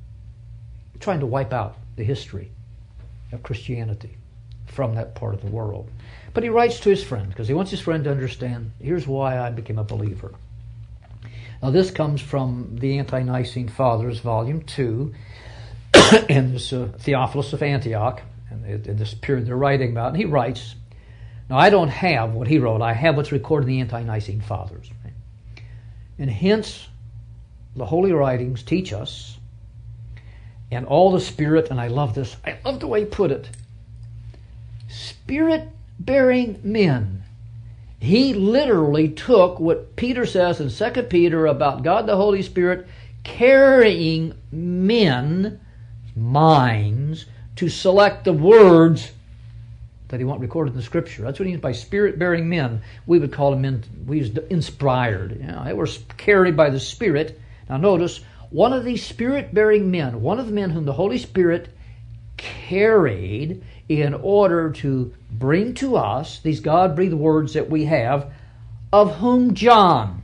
trying to wipe out the history of Christianity from that part of the world. But he writes to his friend because he wants his friend to understand, here's why I became a believer. Now this comes from the Ante-Nicene Fathers, Volume 2, and this Theophilus of Antioch, and in this period they're writing about, and he writes, now I don't have what he wrote, I have what's recorded in the Ante-Nicene Fathers. And hence, the Holy Writings teach us, and all the Spirit, and I love this, I love the way he put it, Spirit-bearing men. He literally took what Peter says in 2 Peter about God the Holy Spirit carrying men's minds to select the words that he wants recorded in the Scripture. That's what he means by Spirit-bearing men. We would call them men, we use inspired. You know, they were carried by the Spirit. Now notice, one of these Spirit-bearing men, one of the men whom the Holy Spirit carried in order to bring to us these God-breathed words that we have, of whom John,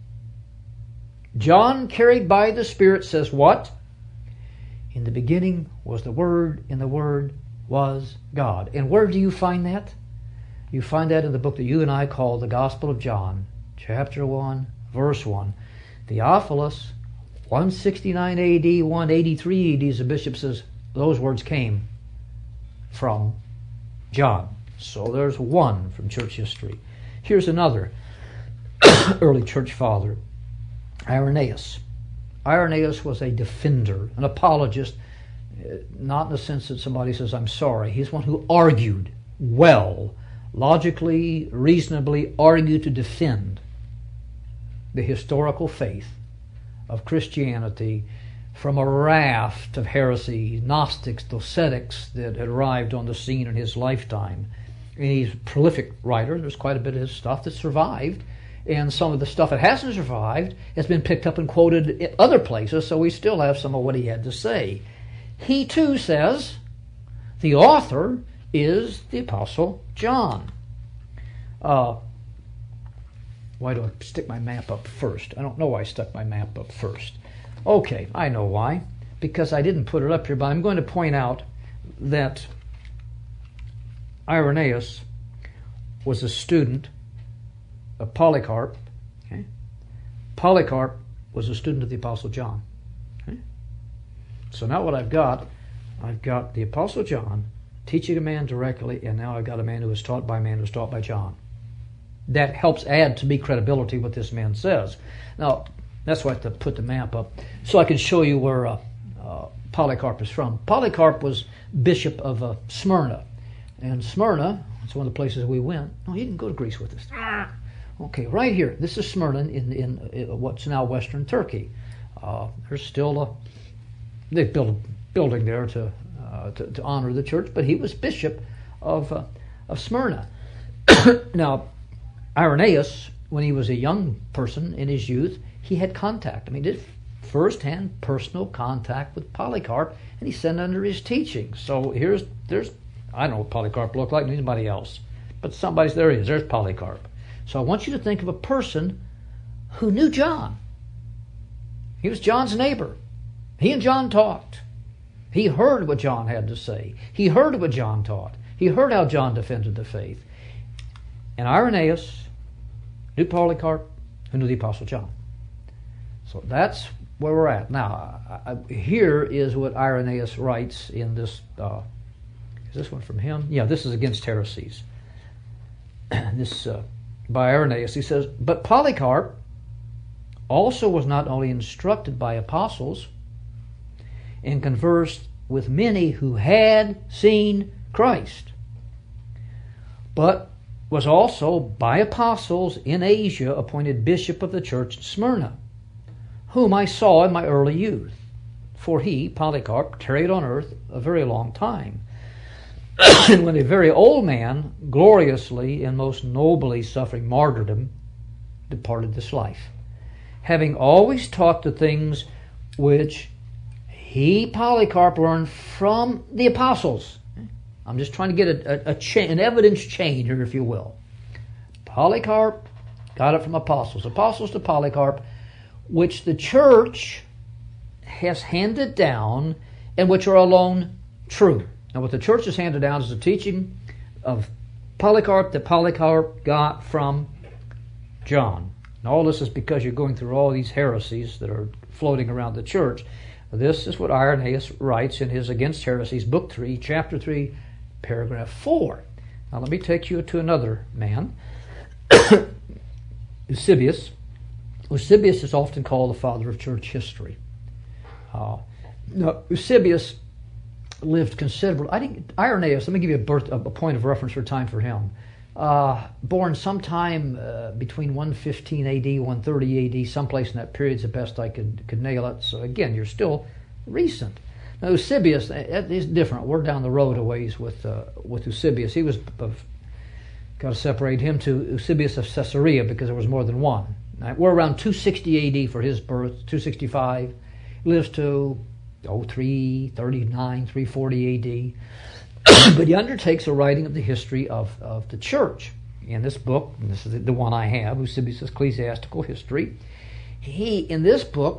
carried by the Spirit, says what? In the beginning was the Word, and the Word was God. And where do you find that? You find that in the book that you and I call the Gospel of John, chapter 1, verse 1. Theophilus, 169 AD, 183 AD, as the bishop says, those words came from John. So there's one from church history. Here's another early church father, Irenaeus. Irenaeus was a defender, an apologist, not in the sense that somebody says, I'm sorry. He's one who argued well, logically, reasonably argued to defend the historical faith of Christianity from a raft of heresy, Gnostics, Docetics that had arrived on the scene in his lifetime. And he's a prolific writer. There's quite a bit of his stuff that survived. And some of the stuff that hasn't survived has been picked up and quoted in other places, so we still have some of what he had to say. He too says the author is the Apostle John. Why do I stick my map up first? I don't know why I stuck my map up first. Okay, I know why. Because I didn't put it up here, but I'm going to point out that Irenaeus was a student of Polycarp. Okay? Polycarp was a student of the Apostle John. Okay? So now what I've got the Apostle John teaching a man directly, and now I've got a man who was taught by a man who was taught by John. That helps add to me credibility what this man says. Now, that's why I have to put the map up, so I can show you where Polycarp is from. Polycarp was bishop of Smyrna. And Smyrna, it's one of the places we went. No, he didn't go to Greece with us. Okay, right here. This is Smyrna in what's now Western Turkey. There's still they built a building there to honor the church, but he was bishop of Smyrna. Now, Irenaeus, when he was a young person in his youth, he had contact. I mean, did first-hand personal contact with Polycarp, and he sent under his teaching. So there's I don't know what Polycarp looked like, anybody else, but there's Polycarp. So I want you to think of a person who knew John. He was John's neighbor. He and John talked. He heard what John had to say. He heard what John taught. He heard how John defended the faith. And Irenaeus knew Polycarp, who knew the Apostle John. So that's where we're at. Now, here is what Irenaeus writes in this. Is this one from him? Yeah, this is Against Heresies. This by Irenaeus. He says, but Polycarp also was not only instructed by apostles and conversed with many who had seen Christ, but was also by apostles in Asia appointed bishop of the church at Smyrna, whom I saw in my early youth. For he, Polycarp, tarried on earth a very long time, and when a very old man, gloriously and most nobly suffering martyrdom, departed this life, having always taught the things which he, Polycarp, learned from the apostles. I'm just trying to get an evidence chain here, if you will. Polycarp got it from apostles to Polycarp, which the church has handed down and which are alone true. Now, what the church has handed down is the teaching of Polycarp that Polycarp got from John. And all this is because you're going through all these heresies that are floating around the church. This is what Irenaeus writes in his Against Heresies, Book 3, Chapter 3, Paragraph 4. Now, let me take you to another man, Eusebius. Eusebius is often called the father of church history. Eusebius lived considerable. Irenaeus, let me give you a point of reference for time for him. Born sometime between 115 AD, 130 AD, someplace in that period is the best I could nail it. So again, you're still recent. Now Eusebius is different. We're down the road a ways with Eusebius. He was got to separate him to Eusebius of Caesarea because there was more than one. Now, we're around 260 AD for his birth, 265. He lives to 339, 340 AD. But he undertakes a writing of the history of the church. in this book, and this is the one I have, Eusebius' Ecclesiastical History, he, in this book,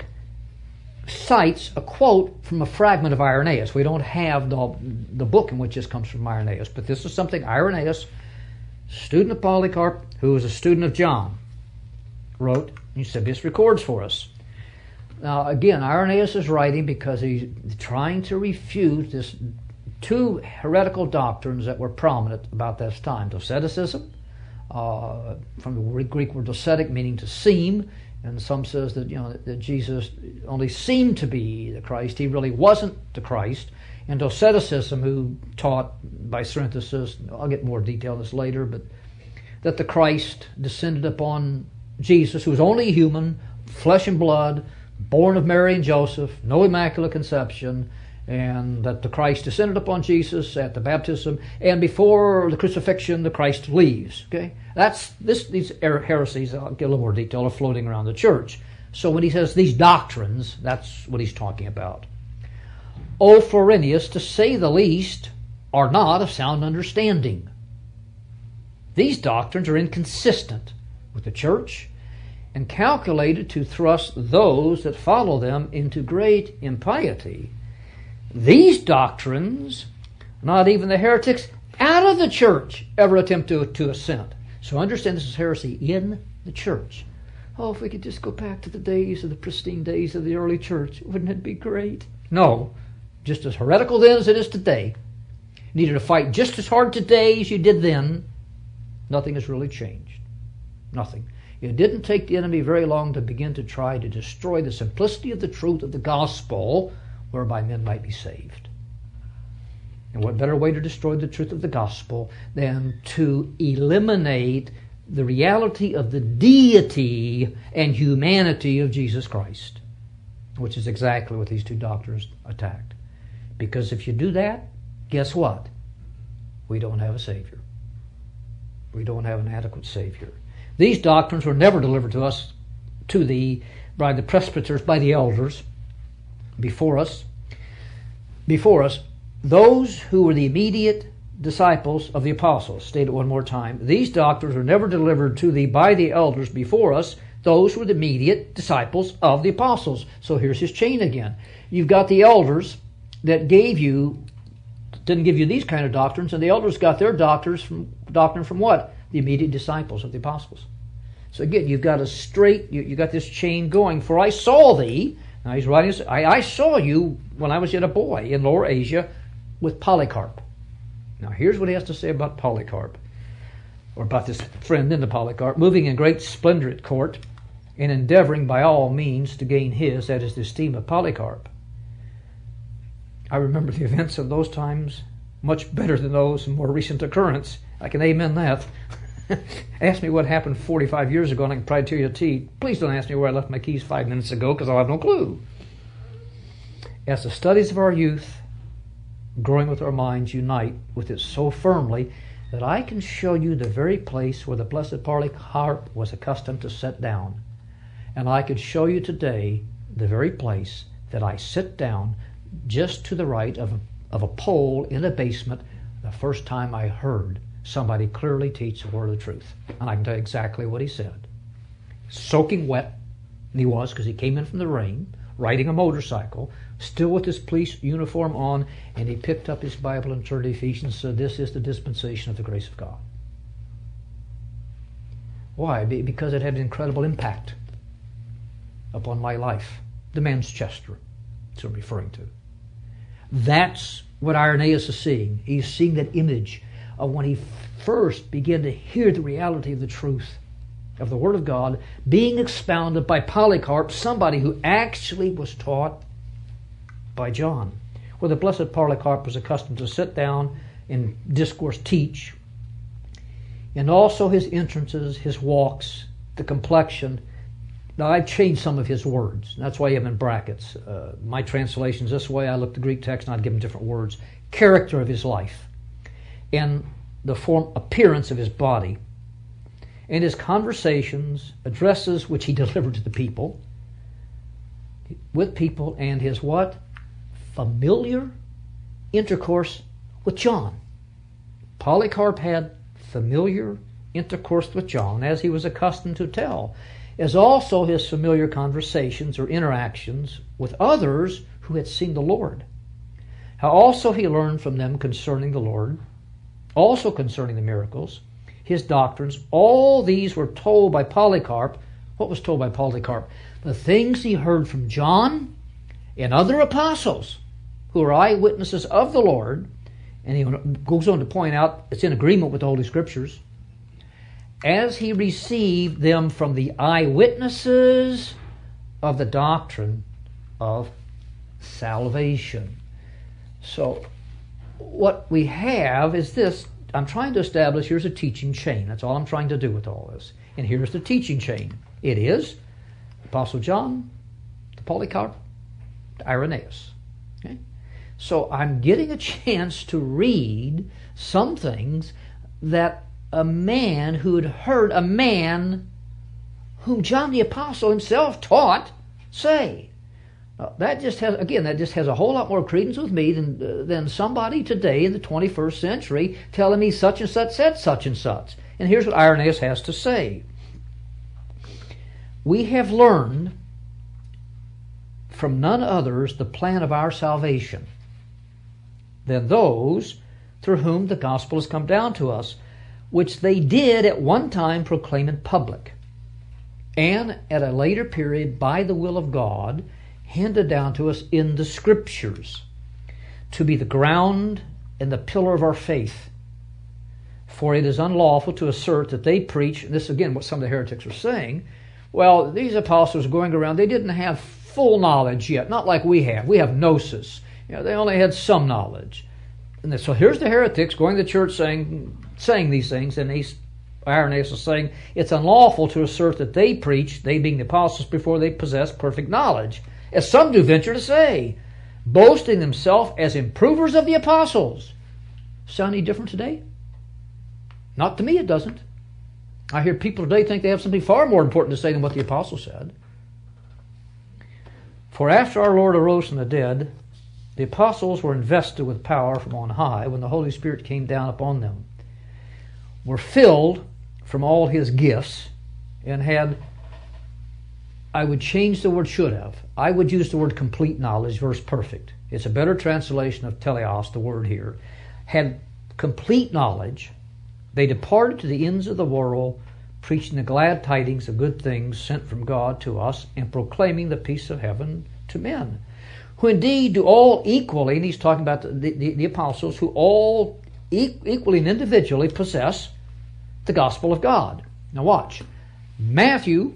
cites a quote from a fragment of Irenaeus. We don't have the book in which this comes from Irenaeus, but this is something Irenaeus, student of Polycarp, who was a student of John, wrote. Eusebius records for us. Now, again, Irenaeus is writing because he's trying to refute this two heretical doctrines that were prominent about this time. Doceticism, from the Greek word docetic, meaning to seem, and some says that that Jesus only seemed to be the Christ. He really wasn't the Christ. And Doceticism, who taught by synthesis, I'll get more detail on this later, but that the Christ descended upon Jesus, who was only human, flesh and blood, born of Mary and Joseph, no immaculate conception, and that the Christ descended upon Jesus at the baptism, and before the crucifixion, the Christ leaves. Okay, these heresies, I'll get a little more detail, are floating around the church. So when he says these doctrines, that's what he's talking about. O Phorenius, to say the least, are not of sound understanding. These doctrines are inconsistent with the church and calculated to thrust those that follow them into great impiety. These doctrines, not even the heretics out of the church ever attempt to assent. So understand this is heresy in the church. Oh, if we could just go back to the days of the pristine days of the early church, wouldn't it be great? No, just as heretical then as it is today. You needed to fight just as hard today as you did then. Nothing has really changed. Nothing. It didn't take the enemy very long to begin to try to destroy the simplicity of the truth of the gospel, whereby men might be saved. And what better way to destroy the truth of the gospel than to eliminate the reality of the deity and humanity of Jesus Christ, which is exactly what these two doctors attacked. Because if you do that, guess what? We don't have a Savior. We don't have an adequate Savior. These doctrines were never delivered to us by the presbyters, by the elders before us. Those who were the immediate disciples of the apostles. State it one more time. These doctrines were never delivered to thee by the elders before us. Those were the immediate disciples of the apostles. So here's his chain again. You've got the elders that didn't give you these kind of doctrines, and the elders got their doctrine from what? The immediate disciples of the apostles. So again, you've got you got this chain going. For I saw thee. Now he's writing this. I saw you when I was yet a boy in Lower Asia with Polycarp. Now here's what he has to say about Polycarp, or about this friend in the Polycarp, moving in great splendor at court, and endeavoring by all means to gain his, that is, the esteem of Polycarp. I remember the events of those times much better than those of more recent occurrence. I can amen that. Ask me what happened 45 years ago and I can probably tell you a T. Please don't ask me where I left my keys 5 minutes ago, because I'll have no clue. As the studies of our youth, growing with our minds, unite with it so firmly that I can show you the very place where the blessed Polycarp was accustomed to sit down. And I could show you today the very place that I sit down just to the right of a pole in a basement the first time I heard somebody clearly teach the word of the truth. And I can tell you exactly what he said. Soaking wet, and he was, because he came in from the rain, riding a motorcycle, still with his police uniform on, and he picked up his Bible and turned to Ephesians and said, this is the dispensation of the grace of God. Why? Because it had an incredible impact upon my life. The Manchester, that's what I'm referring to. That's what Irenaeus is seeing. He's seeing that image of when he first began to hear the reality of the truth of the Word of God being expounded by Polycarp, somebody who actually was taught by John. Where the blessed Polycarp was accustomed to sit down and discourse, teach, and also his entrances, his walks, the complexion. Now, I've changed some of his words. That's why you have them in brackets. My translation's this way. I look at the Greek text and I'd give him different words. Character of his life, and the form, appearance of his body, and his conversations, addresses which he delivered to the people, with people, and his what? Familiar intercourse with John. Polycarp had familiar intercourse with John, as he was accustomed to tell, as also his familiar conversations or interactions with others who had seen the Lord. How also he learned from them concerning the Lord, also concerning the miracles, his doctrines. All these were told by Polycarp. What was told by Polycarp? The things he heard from John and other apostles who are eyewitnesses of the Lord. And he goes on to point out it's in agreement with the Holy Scriptures. As he received them from the eyewitnesses of the doctrine of salvation. So what we have is this. I'm trying to establish, here's a teaching chain. That's all I'm trying to do with all this. And here's the teaching chain. It is Apostle John, to Polycarp, to Irenaeus. Okay? So I'm getting a chance to read some things that a man who had heard a man whom John the Apostle himself taught say. Now, that just has a whole lot more credence with me than somebody today in the 21st century telling me such and such said such and such. And here's what Irenaeus has to say. We have learned from none others the plan of our salvation than those through whom the gospel has come down to us, which they did at one time proclaim in public, and at a later period by the will of God handed down to us in the Scriptures, to be the ground and the pillar of our faith. For it is unlawful to assert that they preach, and this is again what some of the heretics are saying, well, these apostles going around, they didn't have full knowledge yet, not like we have. We have gnosis. They only had some knowledge. And so here's the heretics going to church saying these things, and Irenaeus is saying it's unlawful to assert that they preach, they being the apostles, before they possess perfect knowledge, as some do venture to say, boasting themselves as improvers of the apostles. Sound any different today? Not to me, it doesn't. I hear people today think they have something far more important to say than what the apostle said. For after our Lord arose from the dead, the apostles were invested with power from on high when the Holy Spirit came down upon them, were filled from all his gifts, and had, I would change the word should have. I would use the word complete knowledge versus perfect. It's a better translation of teleos, the word here. Had complete knowledge. They departed to the ends of the world, preaching the glad tidings of good things sent from God to us, and proclaiming the peace of heaven to men. Who indeed do all equally, and he's talking about the apostles, who all equally and individually possess the gospel of God. Now watch. Matthew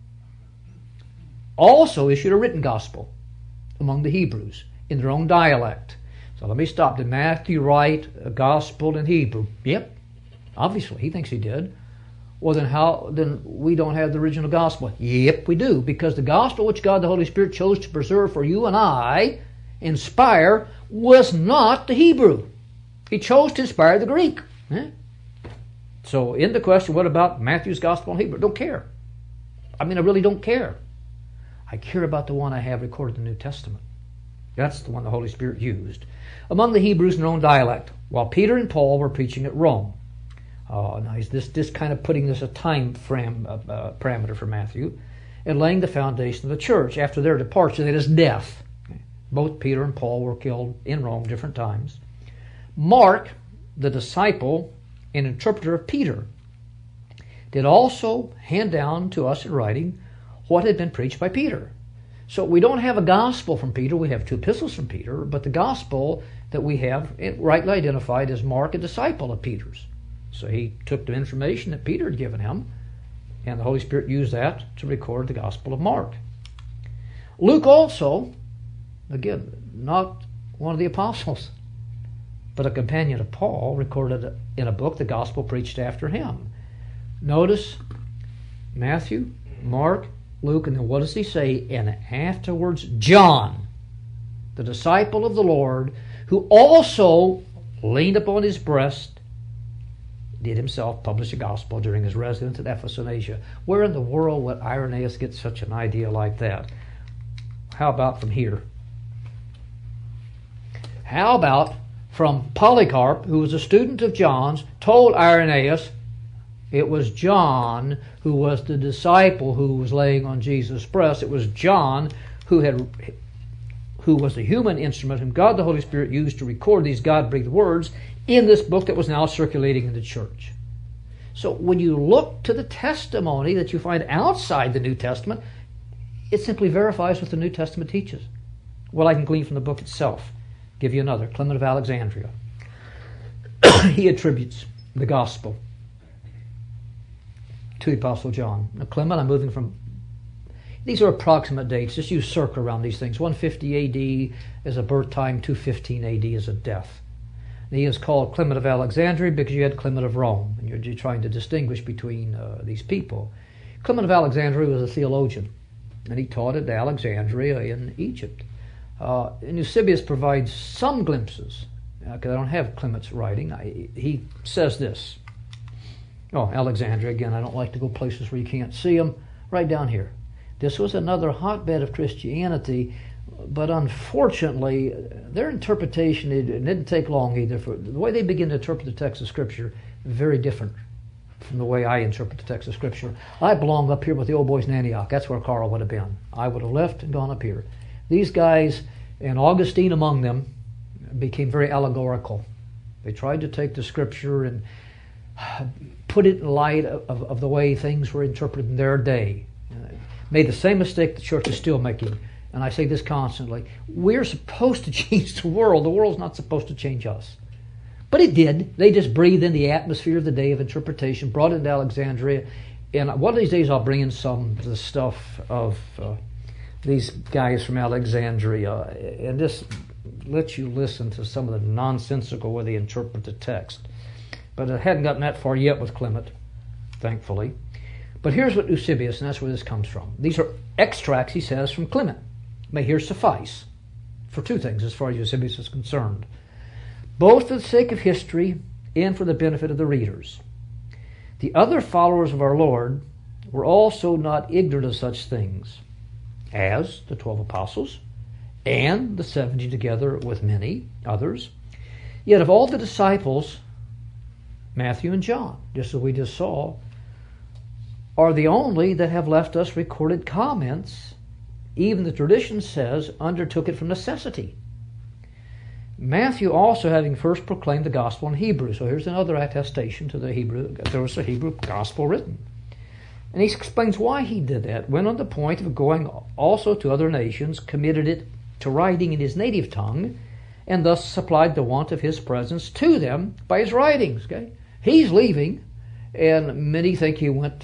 also issued a written gospel among the Hebrews in their own dialect. So let me stop. Did Matthew write a gospel in Hebrew? Yep. Obviously, he thinks he did. Well, then we don't have the original gospel. Yep, we do, because the gospel which God the Holy Spirit chose to preserve for you and I, inspire, was not the Hebrew. He chose to inspire the Greek. So in the question, what about Matthew's gospel in Hebrew? Don't care. I really don't care. I care about the one I have recorded in the New Testament. That's the one the Holy Spirit used. Among the Hebrews in their own dialect, while Peter and Paul were preaching at Rome. Now he's this kind of putting this a time frame parameter for Matthew, and laying the foundation of the church after their departure, that is death. Both Peter and Paul were killed in Rome different times. Mark, the disciple and interpreter of Peter, did also hand down to us in writing what had been preached by Peter. So we don't have a gospel from Peter, we have two epistles from Peter, but the gospel that we have rightly identified as Mark, a disciple of Peter's. So he took the information that Peter had given him, and the Holy Spirit used that to record the Gospel of Mark. Luke also, again, not one of the apostles, but a companion of Paul, recorded in a book the Gospel preached after him. Notice Matthew, Mark, Luke, and then what does he say? And afterwards, John, the disciple of the Lord, who also leaned upon his breast, did himself publish a gospel during his residence at Ephesus in Asia. Where in the world would Irenaeus get such an idea like that? How about from here? How about from Polycarp, who was a student of John's, told Irenaeus, It was John who was the disciple who was laying on Jesus' breast. It was John who was the human instrument whom God the Holy Spirit used to record these God-breathed words in this book that was now circulating in the church. So when you look to the testimony that you find outside the New Testament, it simply verifies what the New Testament teaches. Well, I can glean from the book itself. Give you another, Clement of Alexandria. He attributes the gospel to the Apostle John. Now, Clement, I'm moving from... These are approximate dates. Just use circle around these things. 150 A.D. is a birth time. 215 A.D. is a death. And he is called Clement of Alexandria because you had Clement of Rome, and you're trying to distinguish between these people. Clement of Alexandria was a theologian, and he taught at Alexandria in Egypt. And Eusebius provides some glimpses, because I don't have Clement's writing. He says this. Oh, Alexandria, again, I don't like to go places where you can't see them. Right down here. This was another hotbed of Christianity, but unfortunately, their interpretation, it didn't take long either. For the way they begin to interpret the text of Scripture, very different from the way I interpret the text of Scripture. I belong up here with the old boys in Antioch. That's where Carl would have been. I would have left and gone up here. These guys, and Augustine among them, became very allegorical. They tried to take the Scripture and put it in light of the way things were interpreted in their day. Made the same mistake the church is still making. And I say this constantly. We're supposed to change the world. The world's not supposed to change us. But it did. They just breathed in the atmosphere of the day of interpretation, brought it into Alexandria. And one of these days I'll bring in some of the stuff of these guys from Alexandria. And this lets you listen to some of the nonsensical way they interpret the text. But I hadn't gotten that far yet with Clement, thankfully. But here's what Eusebius, and that's where this comes from. These are extracts, he says, from Clement. May here suffice for two things as far as Eusebius is concerned. Both for the sake of history and for the benefit of the readers. The other followers of our Lord were also not ignorant of such things as the 12 apostles and the 70 together with many others. Yet of all the disciples, Matthew and John, just as we just saw, are the only that have left us recorded comments. Even the tradition says, undertook it from necessity. Matthew also having first proclaimed the gospel in Hebrew. So here's another attestation to the Hebrew. There was a Hebrew gospel written. And he explains why he did that. When on the point of going also to other nations, committed it to writing in his native tongue, and thus supplied the want of his presence to them by his writings. Okay? He's leaving, and many think he went,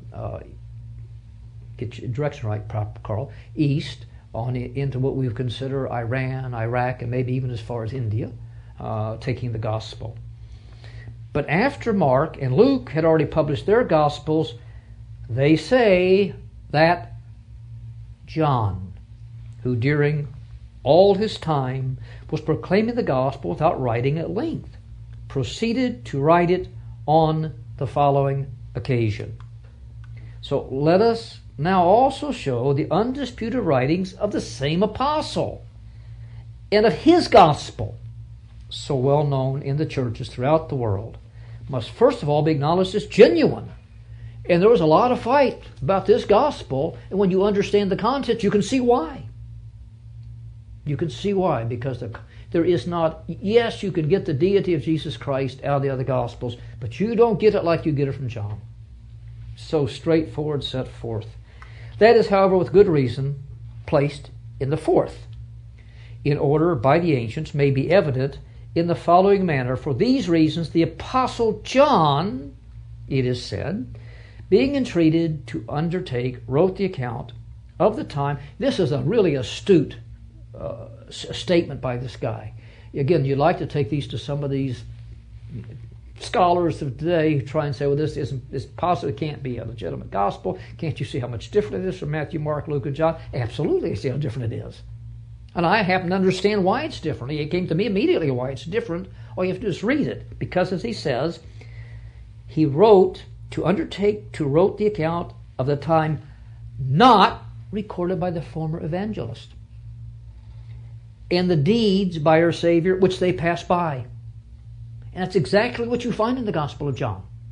get your direction right, Carl, east on into what we would consider Iran, Iraq, and maybe even as far as India, taking the gospel. But after Mark and Luke had already published their gospels, they say that John, who during all his time was proclaiming the gospel without writing at length, proceeded to write it on the following occasion. So let us now also show the undisputed writings of the same apostle and of his gospel, so well known in the churches throughout the world, must first of all be acknowledged as genuine. And there was a lot of fight about this gospel, and when you understand the context, you can see why. You can see why, because there is not, yes, you can get the deity of Jesus Christ out of the other gospels, but you don't get it like you get it from John. So straightforward, set forth. That is, however, with good reason, placed in the fourth, in order by the ancients may be evident in the following manner. For these reasons, the Apostle John, it is said, being entreated to undertake, wrote the account of the time. This is a really astute statement by this guy. Again, you'd like to take these to some of these scholars of today who try and say, well, this possibly can't be a legitimate gospel. Can't you see how much different it is from Matthew, Mark, Luke, and John? Absolutely, I see how different it is. And I happen to understand why it's different. It came to me immediately why it's different. All you have to do is read it. Because, as he says, he wrote to undertake to wrote the account of the time not recorded by the former evangelist, and the deeds by our Savior which they passed by. And that's exactly what you find in the Gospel of John.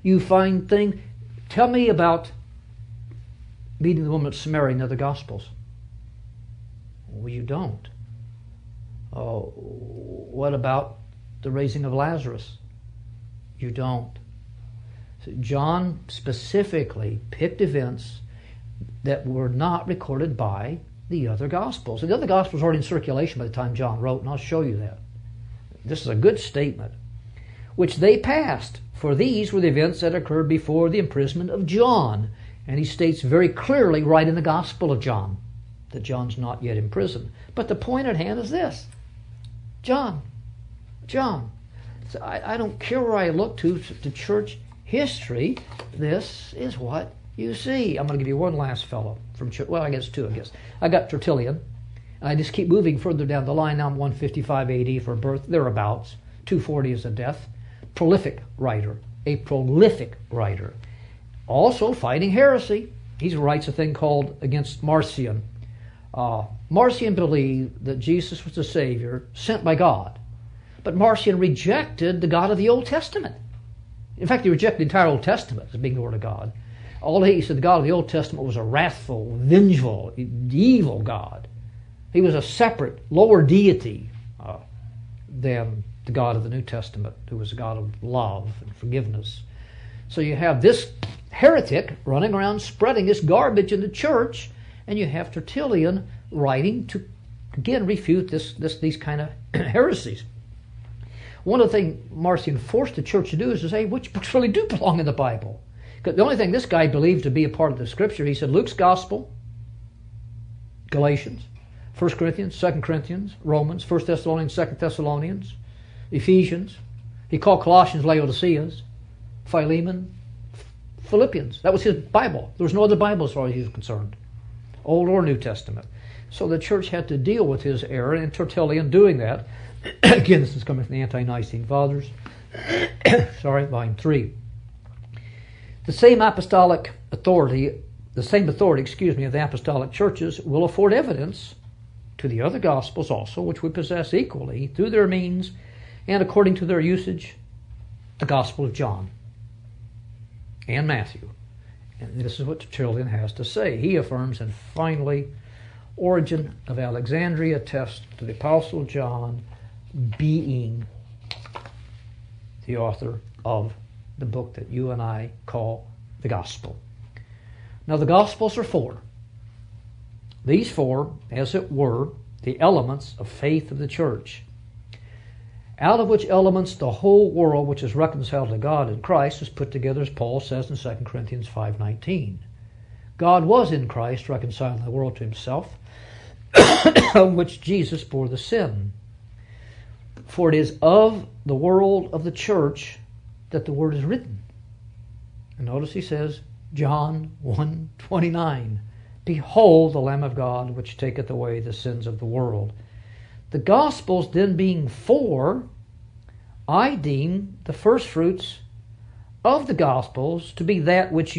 You find things. Tell me about meeting the woman at Samaria in the other Gospels. Well, you don't. Oh, what about the raising of Lazarus? You don't. So John specifically picked events that were not recorded by the other Gospels. And the other Gospels were already in circulation by the time John wrote, and I'll show you that. This is a good statement. Which they passed, for these were the events that occurred before the imprisonment of John. And he states very clearly right in the Gospel of John that John's not yet in prison. But the point at hand is this. John. So I don't care where I look to church history. This is what you see. I'm going to give you one last fellow from church. Well, I guess two, I got Tertullian. And I just keep moving further down the line. Now I'm 155 AD for birth, thereabouts. 240 is a death. Prolific writer. A prolific writer. Also fighting heresy. He writes a thing called Against Marcion. Marcion believed that Jesus was the Savior sent by God. But Marcion rejected the God of the Old Testament. In fact, he rejected the entire Old Testament as being the Word of God. He said the God of the Old Testament was a wrathful, vengeful, evil God. He was a separate, lower deity than the God of the New Testament, who was a God of love and forgiveness. So you have this heretic running around spreading this garbage in the church, and you have Tertullian writing to, again, refute these kind of heresies. One of the things Marcion forced the church to do is to say which books really do belong in the Bible. Because the only thing this guy believed to be a part of the Scripture, he said Luke's Gospel, Galatians, 1 Corinthians, 2 Corinthians, Romans, 1 Thessalonians, 2 Thessalonians, Ephesians. He called Colossians Laodiceas, Philemon, Philippians. That was his Bible. There was no other Bible as far as he was concerned, Old or New Testament. So the church had to deal with his error, and Tertullian doing that. Again, this is coming from the Ante-Nicene Fathers. Volume 3. The same authority of the apostolic churches will afford evidence to the other Gospels also, which we possess equally through their means and according to their usage, the Gospel of John and Matthew. And this is what Tertullian has to say. He affirms, and finally, Origen of Alexandria attests to the Apostle John being the author of the book that you and I call the Gospel. Now the Gospels are four. These four, as it were, the elements of faith of the church, out of which elements the whole world which is reconciled to God in Christ is put together, as Paul says in 2 Corinthians 5:19. God was in Christ reconciling the world to himself, of which Jesus bore the sin. For it is of the world of the church that the word is written. And notice he says, John 1:29, Behold the Lamb of God, which taketh away the sins of the world. The Gospels then being four, I deem the first fruits of the Gospels to be that which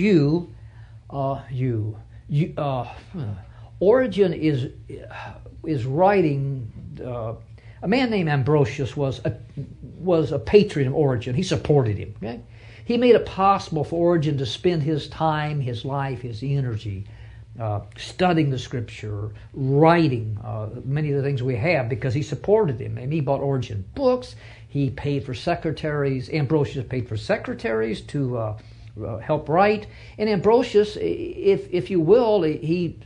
Origen is writing. A man named Ambrosius was a patron of Origen. He supported him. Okay? He made it possible for Origen to spend his time, his life, his energy studying the Scripture, writing many of the things we have because he supported him. And he bought Origen books. He paid for secretaries. Ambrosius paid for secretaries to help write. And Ambrosius, if you will, he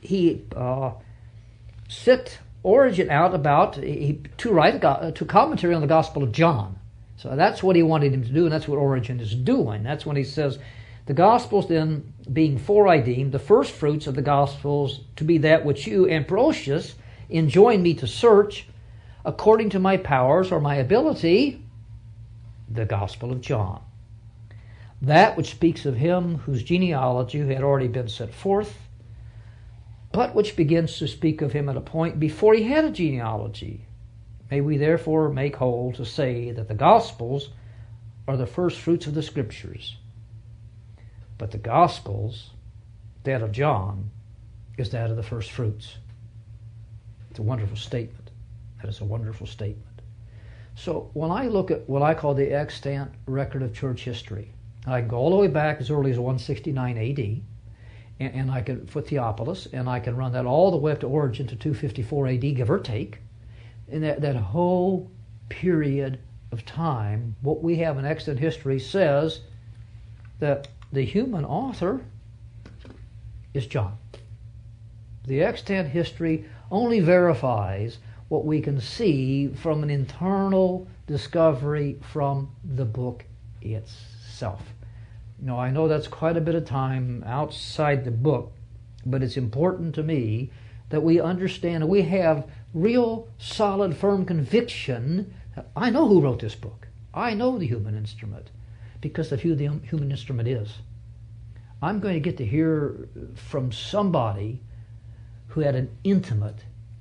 sent Origen out to write a commentary on the Gospel of John. So that's what he wanted him to do, and that's what Origen is doing. That's when he says, the Gospels then, being four I deem, the first fruits of the Gospels to be that which you, Ambrosius, enjoin me to search, according to my powers or my ability, the Gospel of John. That which speaks of him whose genealogy had already been set forth, but which begins to speak of him at a point before he had a genealogy. May we therefore make whole to say that the Gospels are the first fruits of the Scriptures. But the Gospels, that of John, is that of the first fruits. It's a wonderful statement. That is a wonderful statement. So when I look at what I call the extant record of church history, I can go all the way back as early as 169 AD, and I can, for Theophilus, and I can run that all the way up to Origen to 254 AD, give or take. In that whole period of time, what we have in extant history says that the human author is John. The extant history only verifies what we can see from an internal discovery from the book itself. I know that's quite a bit of time outside the book, but it's important to me that we understand and we have real, solid, firm conviction. I know who wrote this book. I know the human instrument because of who the human instrument is. I'm going to get to hear from somebody who had an intimate,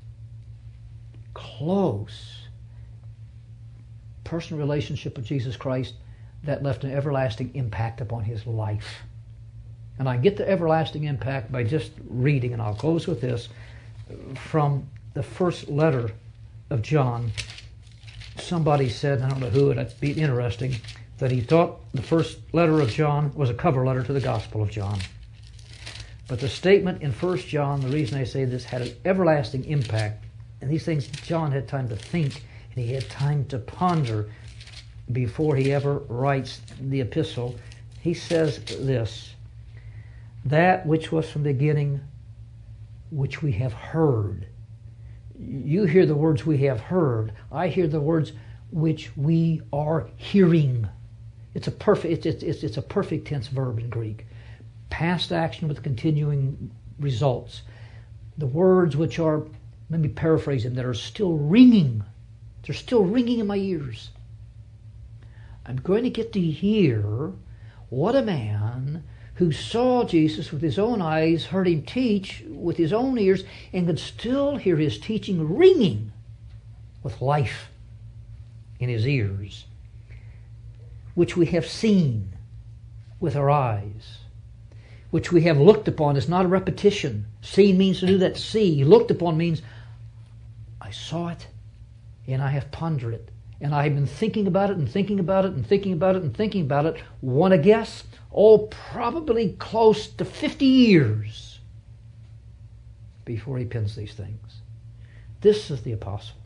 close, personal relationship with Jesus Christ that left an everlasting impact upon his life. And I get the everlasting impact by just reading, and I'll close with this, from the first letter of John. Somebody said, I don't know who, it'd be interesting, that he thought the first letter of John was a cover letter to the Gospel of John. But the statement in 1 John, the reason I say this, had an everlasting impact. And these things John had time to think, and he had time to ponder before he ever writes the epistle. He says this, that which was from the beginning, which we have heard. You hear the words we have heard. I hear the words which we are hearing. It's a perfect it's a perfect tense verb in Greek. Past action with continuing results. The words which are, let me paraphrase them, that are still ringing. They're still ringing in my ears. I'm going to get to hear what a man who saw Jesus with his own eyes, heard him teach with his own ears, and could still hear his teaching ringing with life in his ears, which we have seen with our eyes, which we have looked upon. It's not a repetition. Seen means to do that. See. Looked upon means I saw it and I have pondered it. And I have been thinking about it and thinking about it and thinking about it and thinking about it. Want to guess? Oh, probably close to 50 years before he pens these things. This is the apostle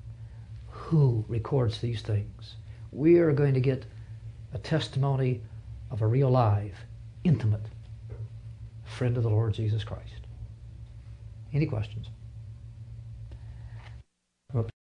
who records these things. We are going to get a testimony of a real live, intimate friend of the Lord Jesus Christ. Any questions?